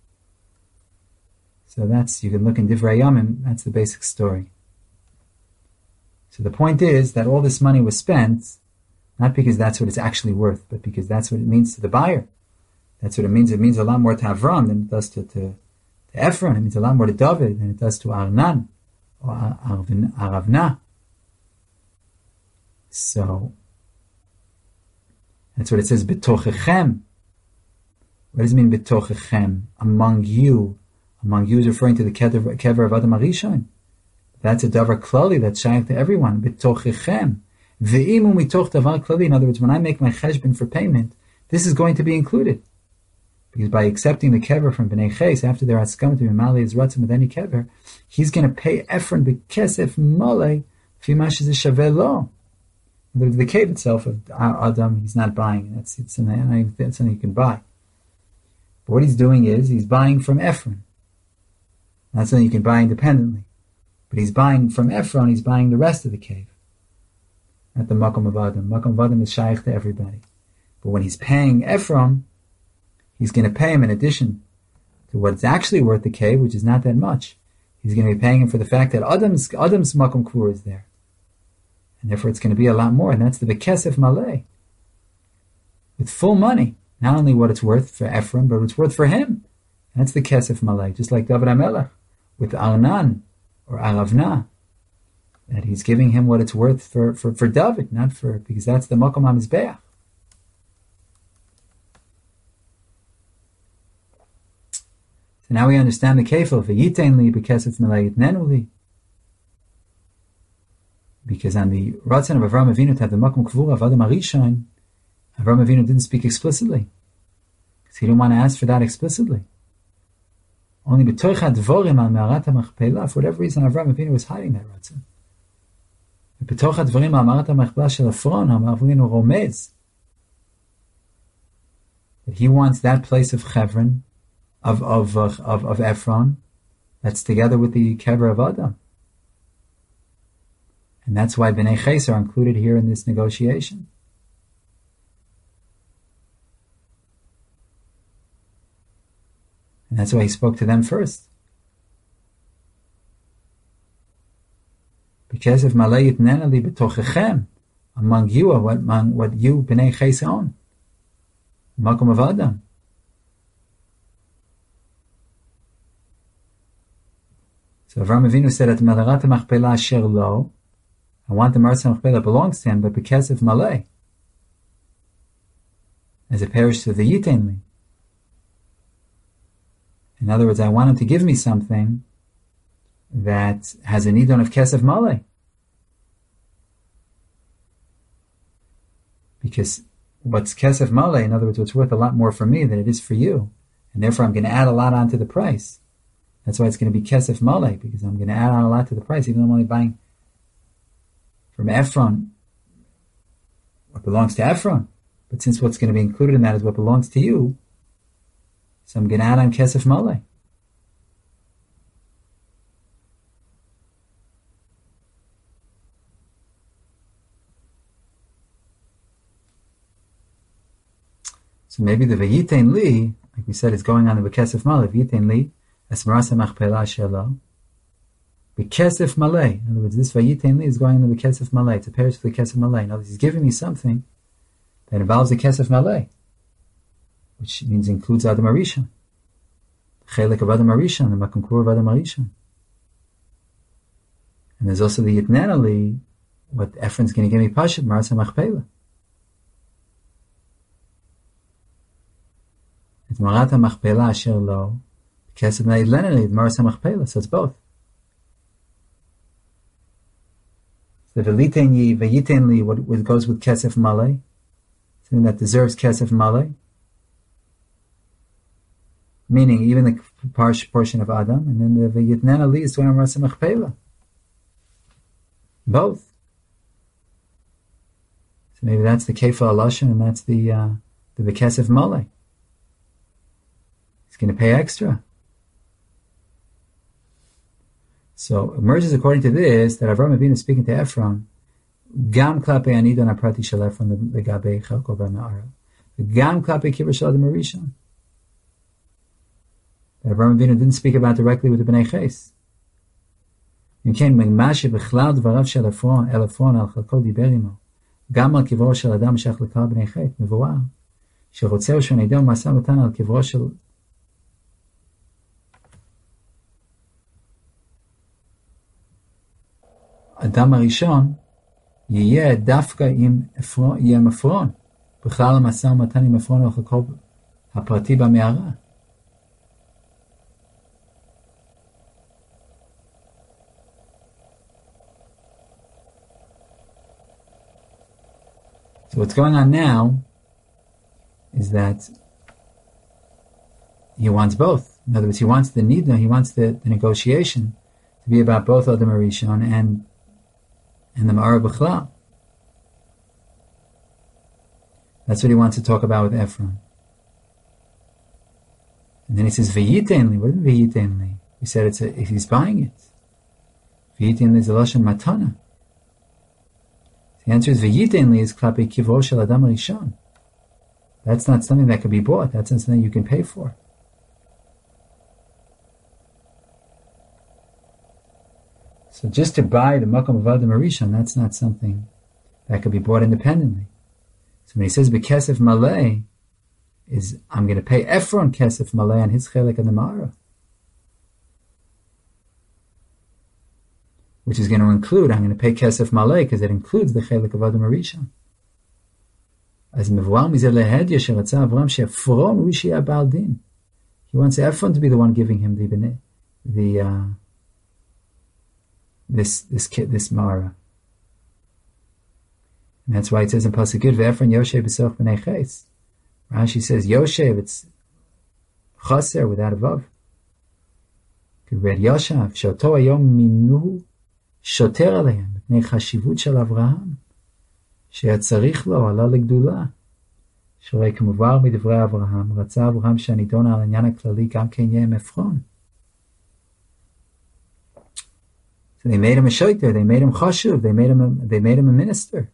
So that's, you can look in Divrei Yamim, that's the basic story. So the point is that all this money was spent, not because that's what it's actually worth, but because that's what it means to the buyer. That's what it means. It means a lot more to Avram than it does to Ephron. It means a lot more to David than it does to Arnan or Aravna. So that's what it says, betochechem. What does it mean, betochechem? Among you. Among you is referring to the kever of Adam HaRishon. That's a davar klali that's shaykh to everyone. Betochechem. Ve'imu mitoch davar klali. In other words, when I make my cheshbon for payment, this is going to be included. Because by accepting the kever from Bnei Ches, after their askamah to Mimali his ratzim with any kever, he's going to pay Ephron b'kesef malei fimash is shaveh lo. The cave itself of Adam, he's not buying. It's something you can buy. But what he's doing is, he's buying from Ephron. Not something you can buy independently. But he's buying from Ephron, he's buying the rest of the cave. Not the Makom of Adam. Makom of Adam is shaykh to everybody. But when he's paying Ephron, he's going to pay him in addition to what's actually worth the cave, which is not that much. He's going to be paying him for the fact that Adam's Makom Kvur is there. And therefore it's going to be a lot more, and that's the Bekesef Malay. With full money. Not only what it's worth for Ephron, but what it's worth for him. And that's the Kesef Malay. Just like David HaMelech with Arnan or Aravna. That he's giving him what it's worth for David, not for, because that's the Makom HaMizbeach. So now we understand the kefil. V'yitein li Bekesef Malay yitnenu li. Because on the Ratzon of Avram Avinu to have the Makom Kvura of Adam HaRishon, Avram Avinu didn't speak explicitly. Because he didn't want to ask for that explicitly. Only b'toich ha'dvorim al me'arat ha'machpelah, for whatever reason Avram Avinu was hiding that Ratzon. B'toich ha'dvorim al me'arat ha'machpelah shel Ephron, Avram Avinu romez. That he wants that place of Chevron, of Ephron, That's together with the kever of Adam. And that's why Bnei Ches are included here in this negotiation. And that's why he spoke to them first. Because if Malay Yitnena li b'tochechem, among you, or what you Bnei Ches own, Makom of Adam. So Avraham Avinu said at Melarat Machpelah Asher Lo, I want the Marat Machpelah that belongs to him, but because of Malay, as it perished to the Yitenli. In other words, I want him to give me something that has a nidon of Kesef Malay. Because what's Kesef Malay, in other words, what's worth a lot more for me than it is for you, and therefore I'm going to add a lot onto the price. That's why it's going to be Kesef Malay, because I'm going to add on a lot to the price, even though I'm only buying from Ephron what belongs to Ephron. But since what's going to be included in that is what belongs to you, so I'm going to add on Kesef Malay. So maybe the V'yitein li, like we said, is going on the B'kesef Malay. V'yitein li, as Marasa Machpelah Shelo. B'kesef Malay. In other words, this V'yitein li is going on the B'kesef Malay. It's a parish for the Kesef Malay. In other words, he's giving me something that involves the Kesef Malay, which means includes Adam Arishon. Chelik of Adam Arishon, the Makom Kur of Adam Arishon. And there's also the Yitnena li, what Ephron's going to give me Pashat, Marasa Machpelah. It's Marata Machpelah Asher Lo, Kesef Malay Leneli, Marasa Machpelah, so it's both. So the V'yitein li, what goes with Kesef Malay, something that deserves Kesef Malay, meaning even the portion of Adam, and then the V'yitnena li is going on Marasa Machpelah. Both. So maybe that's the Kefa Alashon, and that's the Kesef Malay. He's going to pay extra. So it emerges according to this that Avraham Avinu is speaking to Ephron, Gam klape anidon aprati shel Ephron legabe chelko v'ma'ara, Gam klape kibbur shel Adam Arishon. That Avraham Avinu didn't speak about directly with the Bnei Ches. Yimken megmashe b'chlal dvarav shel Ephron el Ephron al chelko diber imo, Gam al kivro shel Adam shech lekal Bnei Ches mevuar, שרוצה שנדע משא ומתן על קברו של אדם הראשון, יהיה דווקא עם עפרון, בכלל המשא ומתן עם עפרון וחלקו הפרטי במערה. So what's going on now is that he wants both. In other words, he wants the nidna, he wants the negotiation to be about both Adam Arishon and the Ma'ara B'chlal. That's what he wants to talk about with Ephron. And then he says, V'yitein li. What is V'yitein li? We said if he's buying it. V'yitein li is a lashon matana. The answer is V'yitein li is klape kivro shel Adam Arishon. That's not something that can be bought. That's not something you can pay for. So just to buy the Makom of Adam Arishon, that's not something that could be bought independently. So when he says B'kesef Malay, is I'm going to pay Ephron Kesef Malay on his chelik in the Ma'ara, which is going to include, I'm going to pay Kesef Malay because it includes the chelik of Adam Arishon. As Mevwal Mizeh Lehedya Sheratza Avram She'Ephron Hu Yishia Ba'al Din. He wants Ephron to be the one giving him this Mara. And that's why it says in Pasuk Yud, Ve'Ephron Yoshev B'soch B'nei Ches. Rashi says Yoshev, it's Chaser without a Vav. You read Yoshav, Shoto Hayom Minuhu Shoter Aleim B'nei Chashivut Shel Avraham שהיה צריך לו, עלה לגדולה. שראי כמובן מדברי אברהם, רצה אברהם שהנידון על העניין הכללי גם כן יהיה עם עפרון. So they made him a shoiter, they made him chashuv, they made him a minister.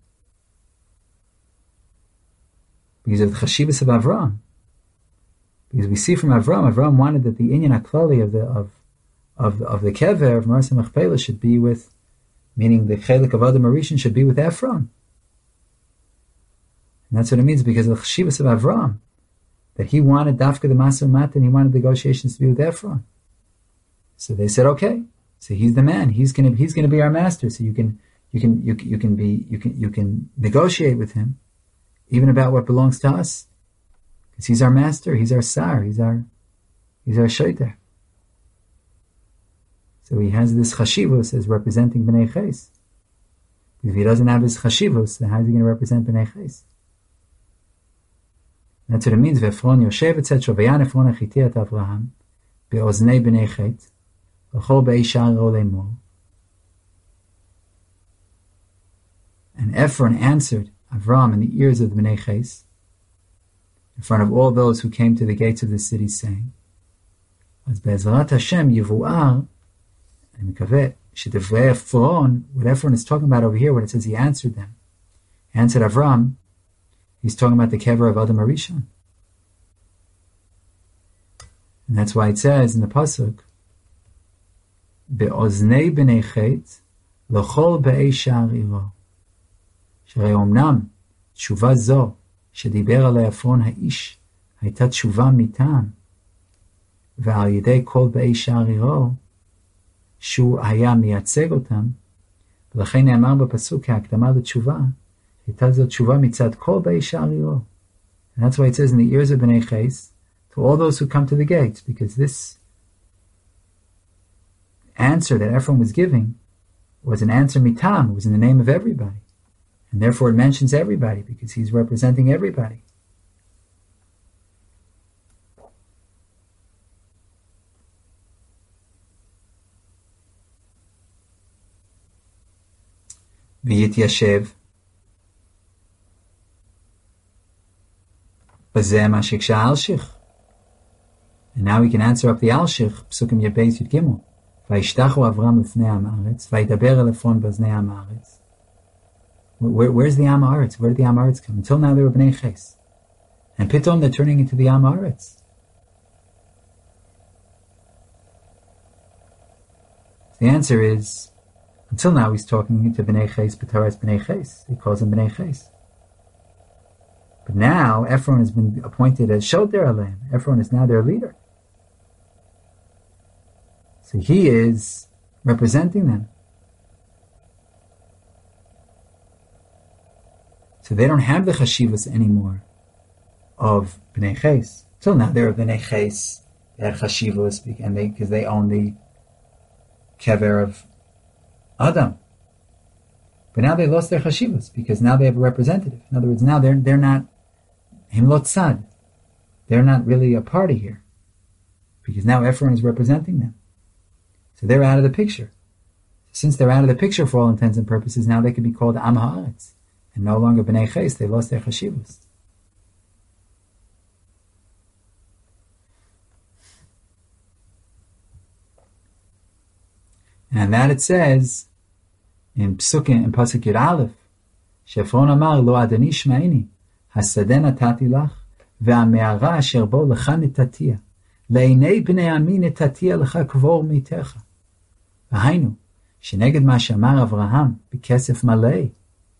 Because of the chashivas of Avram. Because we see from Avram wanted that the inyan haklali of the kever of Marasa Machpelah should be with, meaning the chelik of Adam Arishan should be with Ephron. And that's what it means, because of the chashivas of Avram, that he wanted dafka the Masa Mat, and he wanted negotiations to be with Ephron. So they said, okay, so he's the man. He's gonna be our master. So you can negotiate with him, even about what belongs to us, because he's our master. He's our sar. He's our shaiter. So he has this chashivus as representing Bnei Ches. If he doesn't have his chashivus, then how is he going to represent Bnei Ches? That's what it means. V'Ephron Yoshev etc. V'yan Ephron achiti et Avraham be'oznei Bnei Chet v'chol be'ishar ro lemor. And Ephron answered Avram in the ears of the Bnei Ches, in front of all those who came to the gates of the city, saying, "As be'ezrat Hashem yivu'ar." And mikaveh shedevrei Ephron, what Ephron is talking about over here, when it says he answered them, he answered Avram, he's talking about the kever of Adam Arishon. And that's why it says in the pasuk, "Be'oznei b'nei chet l'chol be'ei sha'ar iro." שהרי אומנם תשובה זו שדיבר עליה עפרון האיש הייתה תשובה מטעם, ועל ידי כל באי שער עירו שהוא היה מייצג אותם, ולכן נאמר בפסוק כהקדמה לתשובה, הייתה זו תשובה מצד כל באי שער עירו. And that's why it says in the ears of Bnei Ches, to all those who come to the gates, because this answer that Ephron was giving was an answer mitam, it was in the name of everybody. And therefore it mentions everybody, because he's representing everybody. V'yityashev b'zeh ma shiksha alshich. And now we can answer up the alshich, psukim Yebez Yud Gimel. Vayishtachu Avram l'fnei am haaretz, vayidaber el Ephron b'znei am haaretz. Where's the Am Haaretz? Where did the Am Haaretz come? Until now they were Bnei Ches. And Pitom they're turning into the Am Haaretz. The answer is, until now he's talking to Bnei Ches, B'taras Bnei Ches. He calls them Bnei Ches. But now Ephron has been appointed as Shoter Aleim. Ephron is now their leader. So he is representing them. So they don't have the chashivas anymore of Bnei Ches. Till now they're Bnei Ches, they had chashivas, and because they own the kever of Adam. But now they lost their chashivas, because now they have a representative. In other words, now they're not himlot sad. They're not really a party here, because now Ephron is representing them. So they're out of the picture. Since they're out of the picture for all intents and purposes, now they could be called Am Haaretz. And no longer Bnei Ches, they lost their chashivas. And that it says in Pasuk Yud Aleph, Shephron Amar Lo Adoni Shma'ini, Hasadeh Natati Lach, Ve'ame'ara Asher Bo Lecha Nitatia, Le'inei Bnei Ami Nitatia Lecha Kvor Mitecha. V'hainu, Sheneged Ma Shamar Avraham, B'kesef Malei.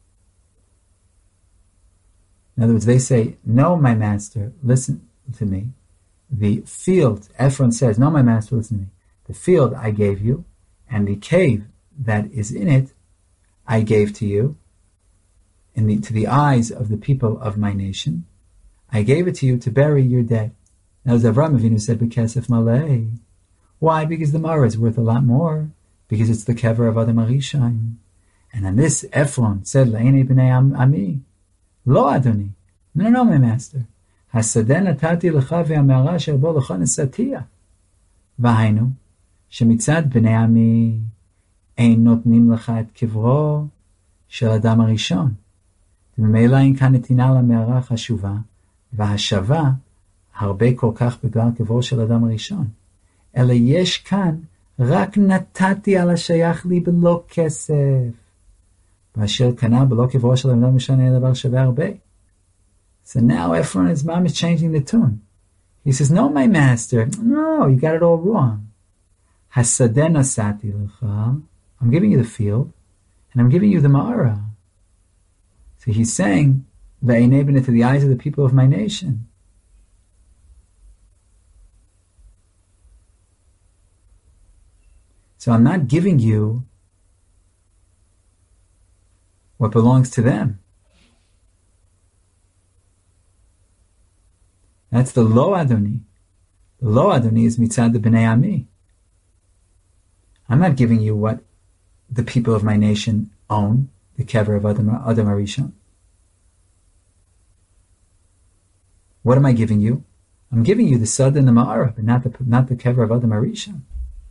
In other words, they say, "No, my master, listen to me. The field," Ephron says, "No, my master, listen to me. The field I gave you, and the cave that is in it, I gave to you, to the eyes of the people of my nation. I gave it to you to bury your dead." Now, as Avraham Avinu said, "B'kesef malei." Why? Because the Mara is worth a lot more, because it's the kever of Adam Arishon. And on this, Ephron said, "Le'enei b'nei ami." Lo Adoni. No, my master. Hasadeh natati lecha ve'ame'ara asher bo lecha nesatia. V'hainu, shemitzad b'nei ami ein notnim lecha et kivro shel Adam Arishon. וממילא אין כאן נתינה למערה חשובה, והשווה הרבה כל כך בגלל קברו של אדם הראשון. אלא יש כאן רק נתתי על השייך לי בלא כסף. ואשר קנה בלא כברו שלהם לא משנה דבר שווה הרבה. So now Ephron's mom is changing the tune. He says, no, my master. No, you got it all wrong. Hasadeh nasati lecha. I'm giving you the field, and I'm giving you the ma'ara. So he's saying, ve'enei to the eyes of the people of my nation. So I'm not giving you what belongs to them. That's the lo adoni. The lo adoni is mitzad the b'nei ami. I'm not giving you what the people of my nation own, the kever of Adam Arishon. What am I giving you? I'm giving you the sad and the ma'ara, but not the kever of Adam Arishon.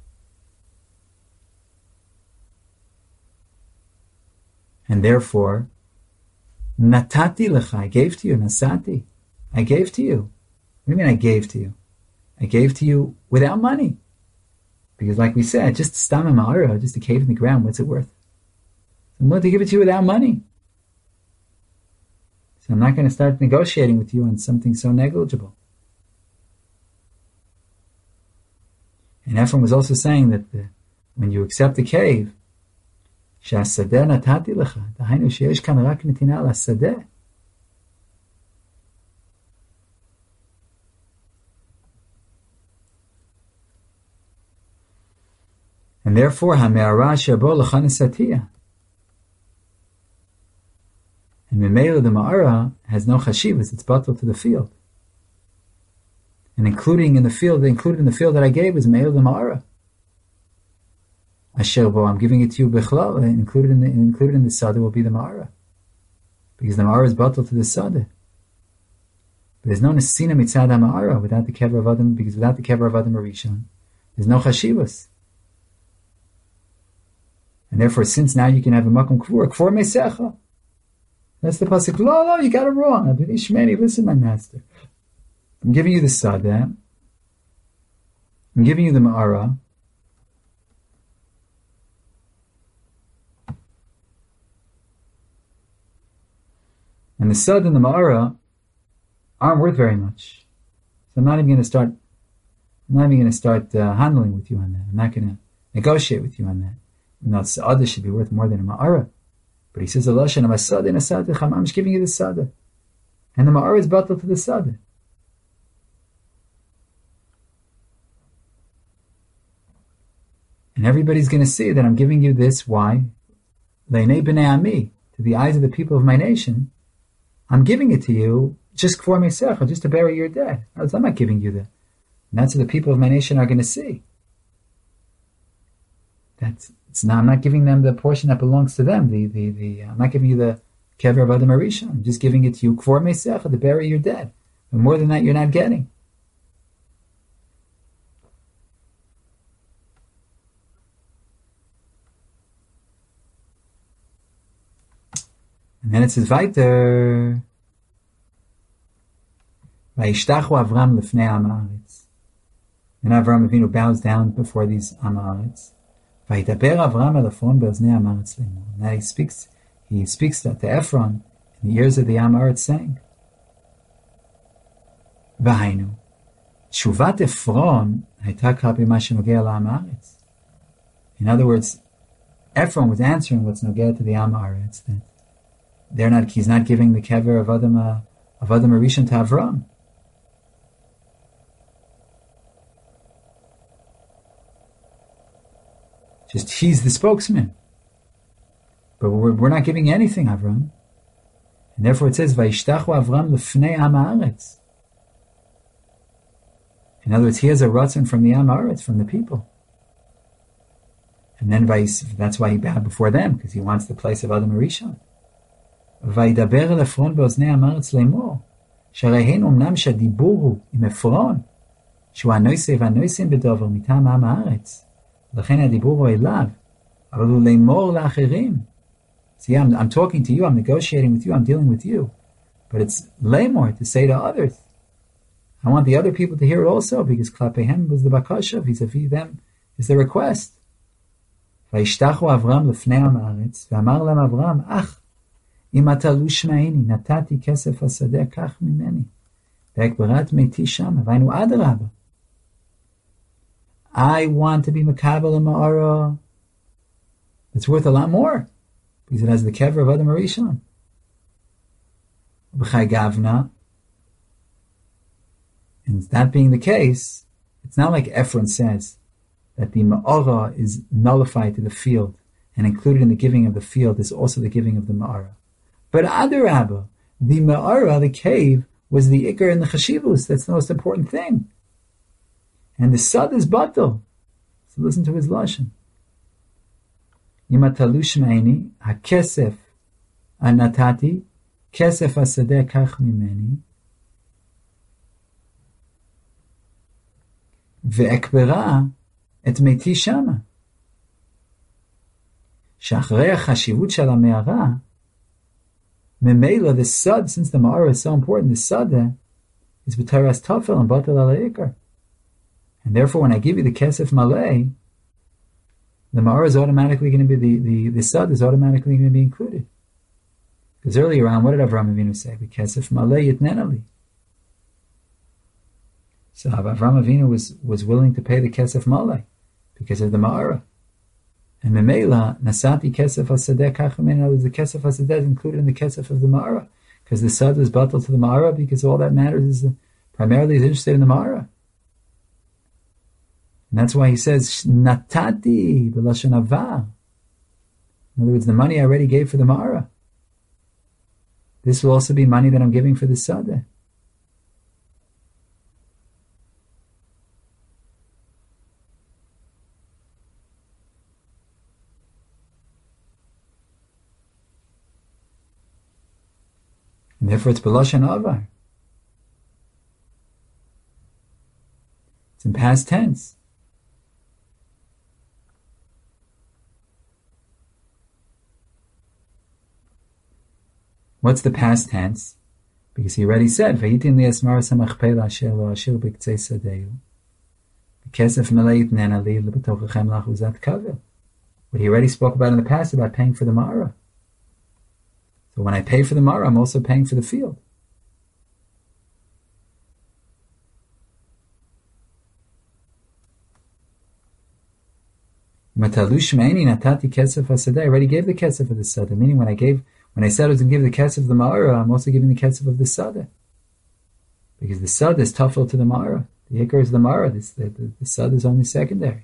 And therefore, natati lecha, I gave to you, nasati, I gave to you. What do you mean I gave to you? I gave to you without money. Because like we said, just stam ma'ara, just a cave in the ground, what's it worth? I'm willing to give it to you without money. So I'm not going to start negotiating with you on something so negligible. And Ephraim was also saying that when you accept the cave, שהשדה נתתי לך, דהיינו שיש כאן רק נתינה לשדה. And therefore, המערה אשר בו לך נסתיה. And ממילא the ma'ara has no chashivas, it's batal to the field. And included in the field that I gave is me'il the ma'ara. Asher bo, I'm giving it to you bichlal, included in the sada will be the ma'ara. Because the ma'ara is batal to the sada. But there's no nesina mitzad ha'ma'ara without the kever of Adam, because without the kever of Adam Arishon, there's no chashivas. And therefore, since now you can have a makom k'vur mesecha. That's the pasuk. No, you got it wrong. Shmeni, listen, my master. I'm giving you the sada. I'm giving you the ma'ara. And the sad and the ma'ara aren't worth very much. So I'm not even going to start handling with you on that. I'm not going to negotiate with you on that. Even though sada should be worth more than a ma'ara. But he says, I'm just giving you the sada. And the ma'ara is batal to the sada. And everybody's going to see that I'm giving you this. Why? Le'nei b'nei ami, to the eyes of the people of my nation. I'm giving it to you just for mesecha, just to bury your dead. I'm not giving you that. And that's what the people of my nation are going to see. I'm not giving them the portion that belongs to them. I'm not giving you the kever of Adam Arishon. I'm just giving it to you for mesecha, to bury your dead. And more than that, you're not getting. And then it says, weiter, Vayishtachu Avram lefnei am haaretz. And Avram Avinu bows down before these am haaretz. Vayidaber Avram el Ephron be'oznei am haaretz lemor. Now he speaks to Ephron in the ears of the am haaretz, saying, V'hainu, tshuvat Ephron hayta kapi ma shenogea la'am haaretz. In other words, Ephron was answering what's nogea to the am haaretz, that he's not giving the kever of Adam Arishon to Avram. Just he's the spokesman. But we're not giving anything, Avram. And therefore it says, Vayishtachu Avram lefnei am haaretz. In other words, he has a ratzon from the am haaretz, from the people. And then that's why he bowed before them, because he wants the place of Adam Arishon. וידבר אל עפרון באוזני am haaretz לאמור, שהרי הן אמנם שהדיבור הוא עם עפרון, שהוא הנושא והנושאים בדובר מטעם עם הארץ, לכן הדיבור הוא אליו, אבל הוא לאמור לאחרים. See, I'm talking to you, I'm negotiating with you, I'm dealing with you, but it's lemor to say to others. I want the other people to hear it also, because klapehem was the bakasha, vis-a-vis them, is the request. וישתחו אברהם לפני עם הארץ, ואמר להם אברהם, אך, אם אתה לא שמעני, נתתי כסף השדה, קח ממני. והגברת מתי שמה, והיינו אדרבה. I want to be makabel and ma'ara. It's worth a lot more, because it has the kever of Adam Arishon. B'chai Gavna, and that being the case, it's not like Ephron says that the ma'ara is nullified to the field, and included in the giving of the field is also the giving of the ma'ara. But Adarabba, the ma'ara, the cave, was the ikar and the chashivus. That's the most important thing. And the sad is batal. So listen to his lashon. Yimatalu shmeini hakesef anatati kesef asadeh kach mimeni ve'ekbera et meti shama. Shachrei hachashivut shel ha'me'ara, memela the sad, since the ma'ara is so important, the sadeh is b'taras tafel and batal ala ikar. And therefore, when I give you the kesef malay, the ma'ara is automatically going to be, the sad is automatically going to be included. Because earlier on, what did Avraham Avinu say? The kesef malay yitnenali. So Avraham Avinu was willing to pay the kesef malay because of the ma'ara. And memela, nasati kesef hasadeh kachem, in other words, the kesef hasadeh is included in the kesef of the ma'ara. Because the sad was batal to the ma'ara, because all that matters is primarily is interested in the ma'ara. And that's why he says, natati, the lashon hava. In other words, the money I already gave for the ma'ara. This will also be money that I'm giving for the sadeh. And therefore it's b'lashon avar. It's in past tense. What's the past tense? Because he already said, "Vayitin li asmara samachpela asher lo asher b'ktzei sadeu, b'kesef meleit nenali lebetokachem lachuzat kavel." What he already spoke about in the past about paying for the ma'ara. So when I pay for the ma'ara, I'm also paying for the field. Matalu shmeini natati kesef hasadeh. I already gave the kesef of the sadeh. Meaning when I said I was going to give the kesef of the ma'ara, I'm also giving the kesef of the sadeh. Because the sadeh is tafel to the ma'ara. The ikar is the ma'ara. The sadeh is only secondary.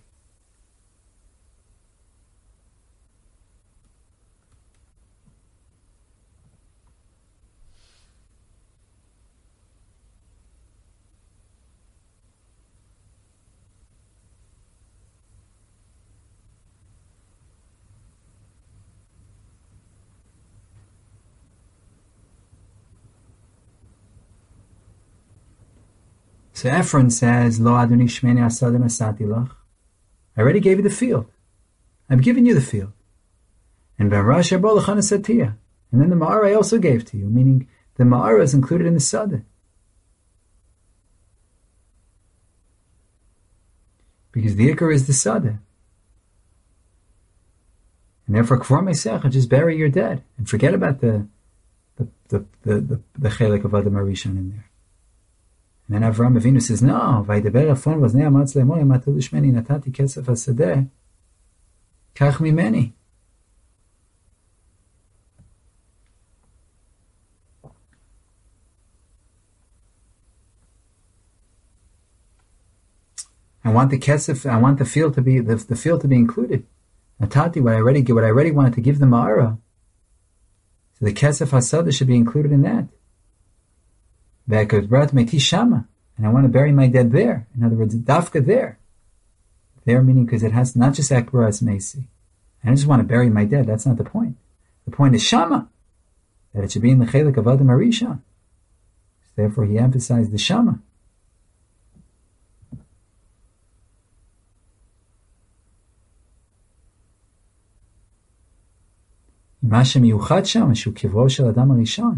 So Ephron says, Lo Adoni Shmeni Asad Nasati Lach. I already gave you the field. I've given you the field. And V'Arash Yabo L'Chana Satiyah. And then the Ma'ara I also gave to you, meaning the Ma'ara is included in the Sadeh. Because the Ikar is the Sadeh. And therefore, Kfor Mesecha, just bury your dead and forget about the Chelik of Adam Arishon in there. And then Avraham Avinu says, no, Vaydeber Ephron was ne'amatz le'emor yamatul shmeni natati kesef hasadeh kach mimeni. I want the kesef, I want the field to be the field to be included. Natati, what I already wanted to give the ma'ara. So the kesef hasadeh should be included in that. And I want to bury my dead there. In other words, dafka there. There meaning because it has not just akbaras mesi. I don't just want to bury my dead. That's not the point. The point is shama, that it should be in the chelik of Adam Arishon. Therefore, he emphasized the shama. מה שמיוחד שם, שהוא קברו של אדם הראשון.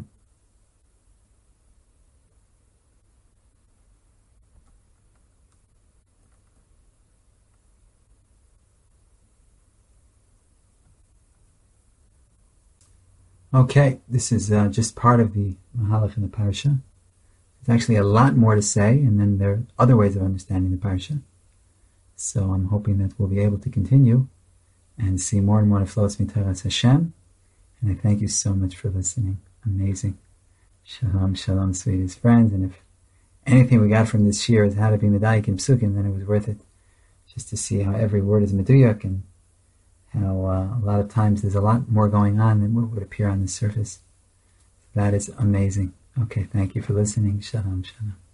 Okay, this is just part of the Mahalach in the Parsha. There's actually a lot more to say, and then there are other ways of understanding the Parsha. So I'm hoping that we'll be able to continue and see more and more that flows Mitaras Hashem. And I thank you so much for listening. Amazing. Shalom, shalom, sweetest friends. And if anything we got from this year is how to be medayik and psukim, then it was worth it. Just to see how every word is meduyak and how a lot of times there's a lot more going on than what would appear on the surface. That is amazing. Okay, thank you for listening. Shalom, shalom.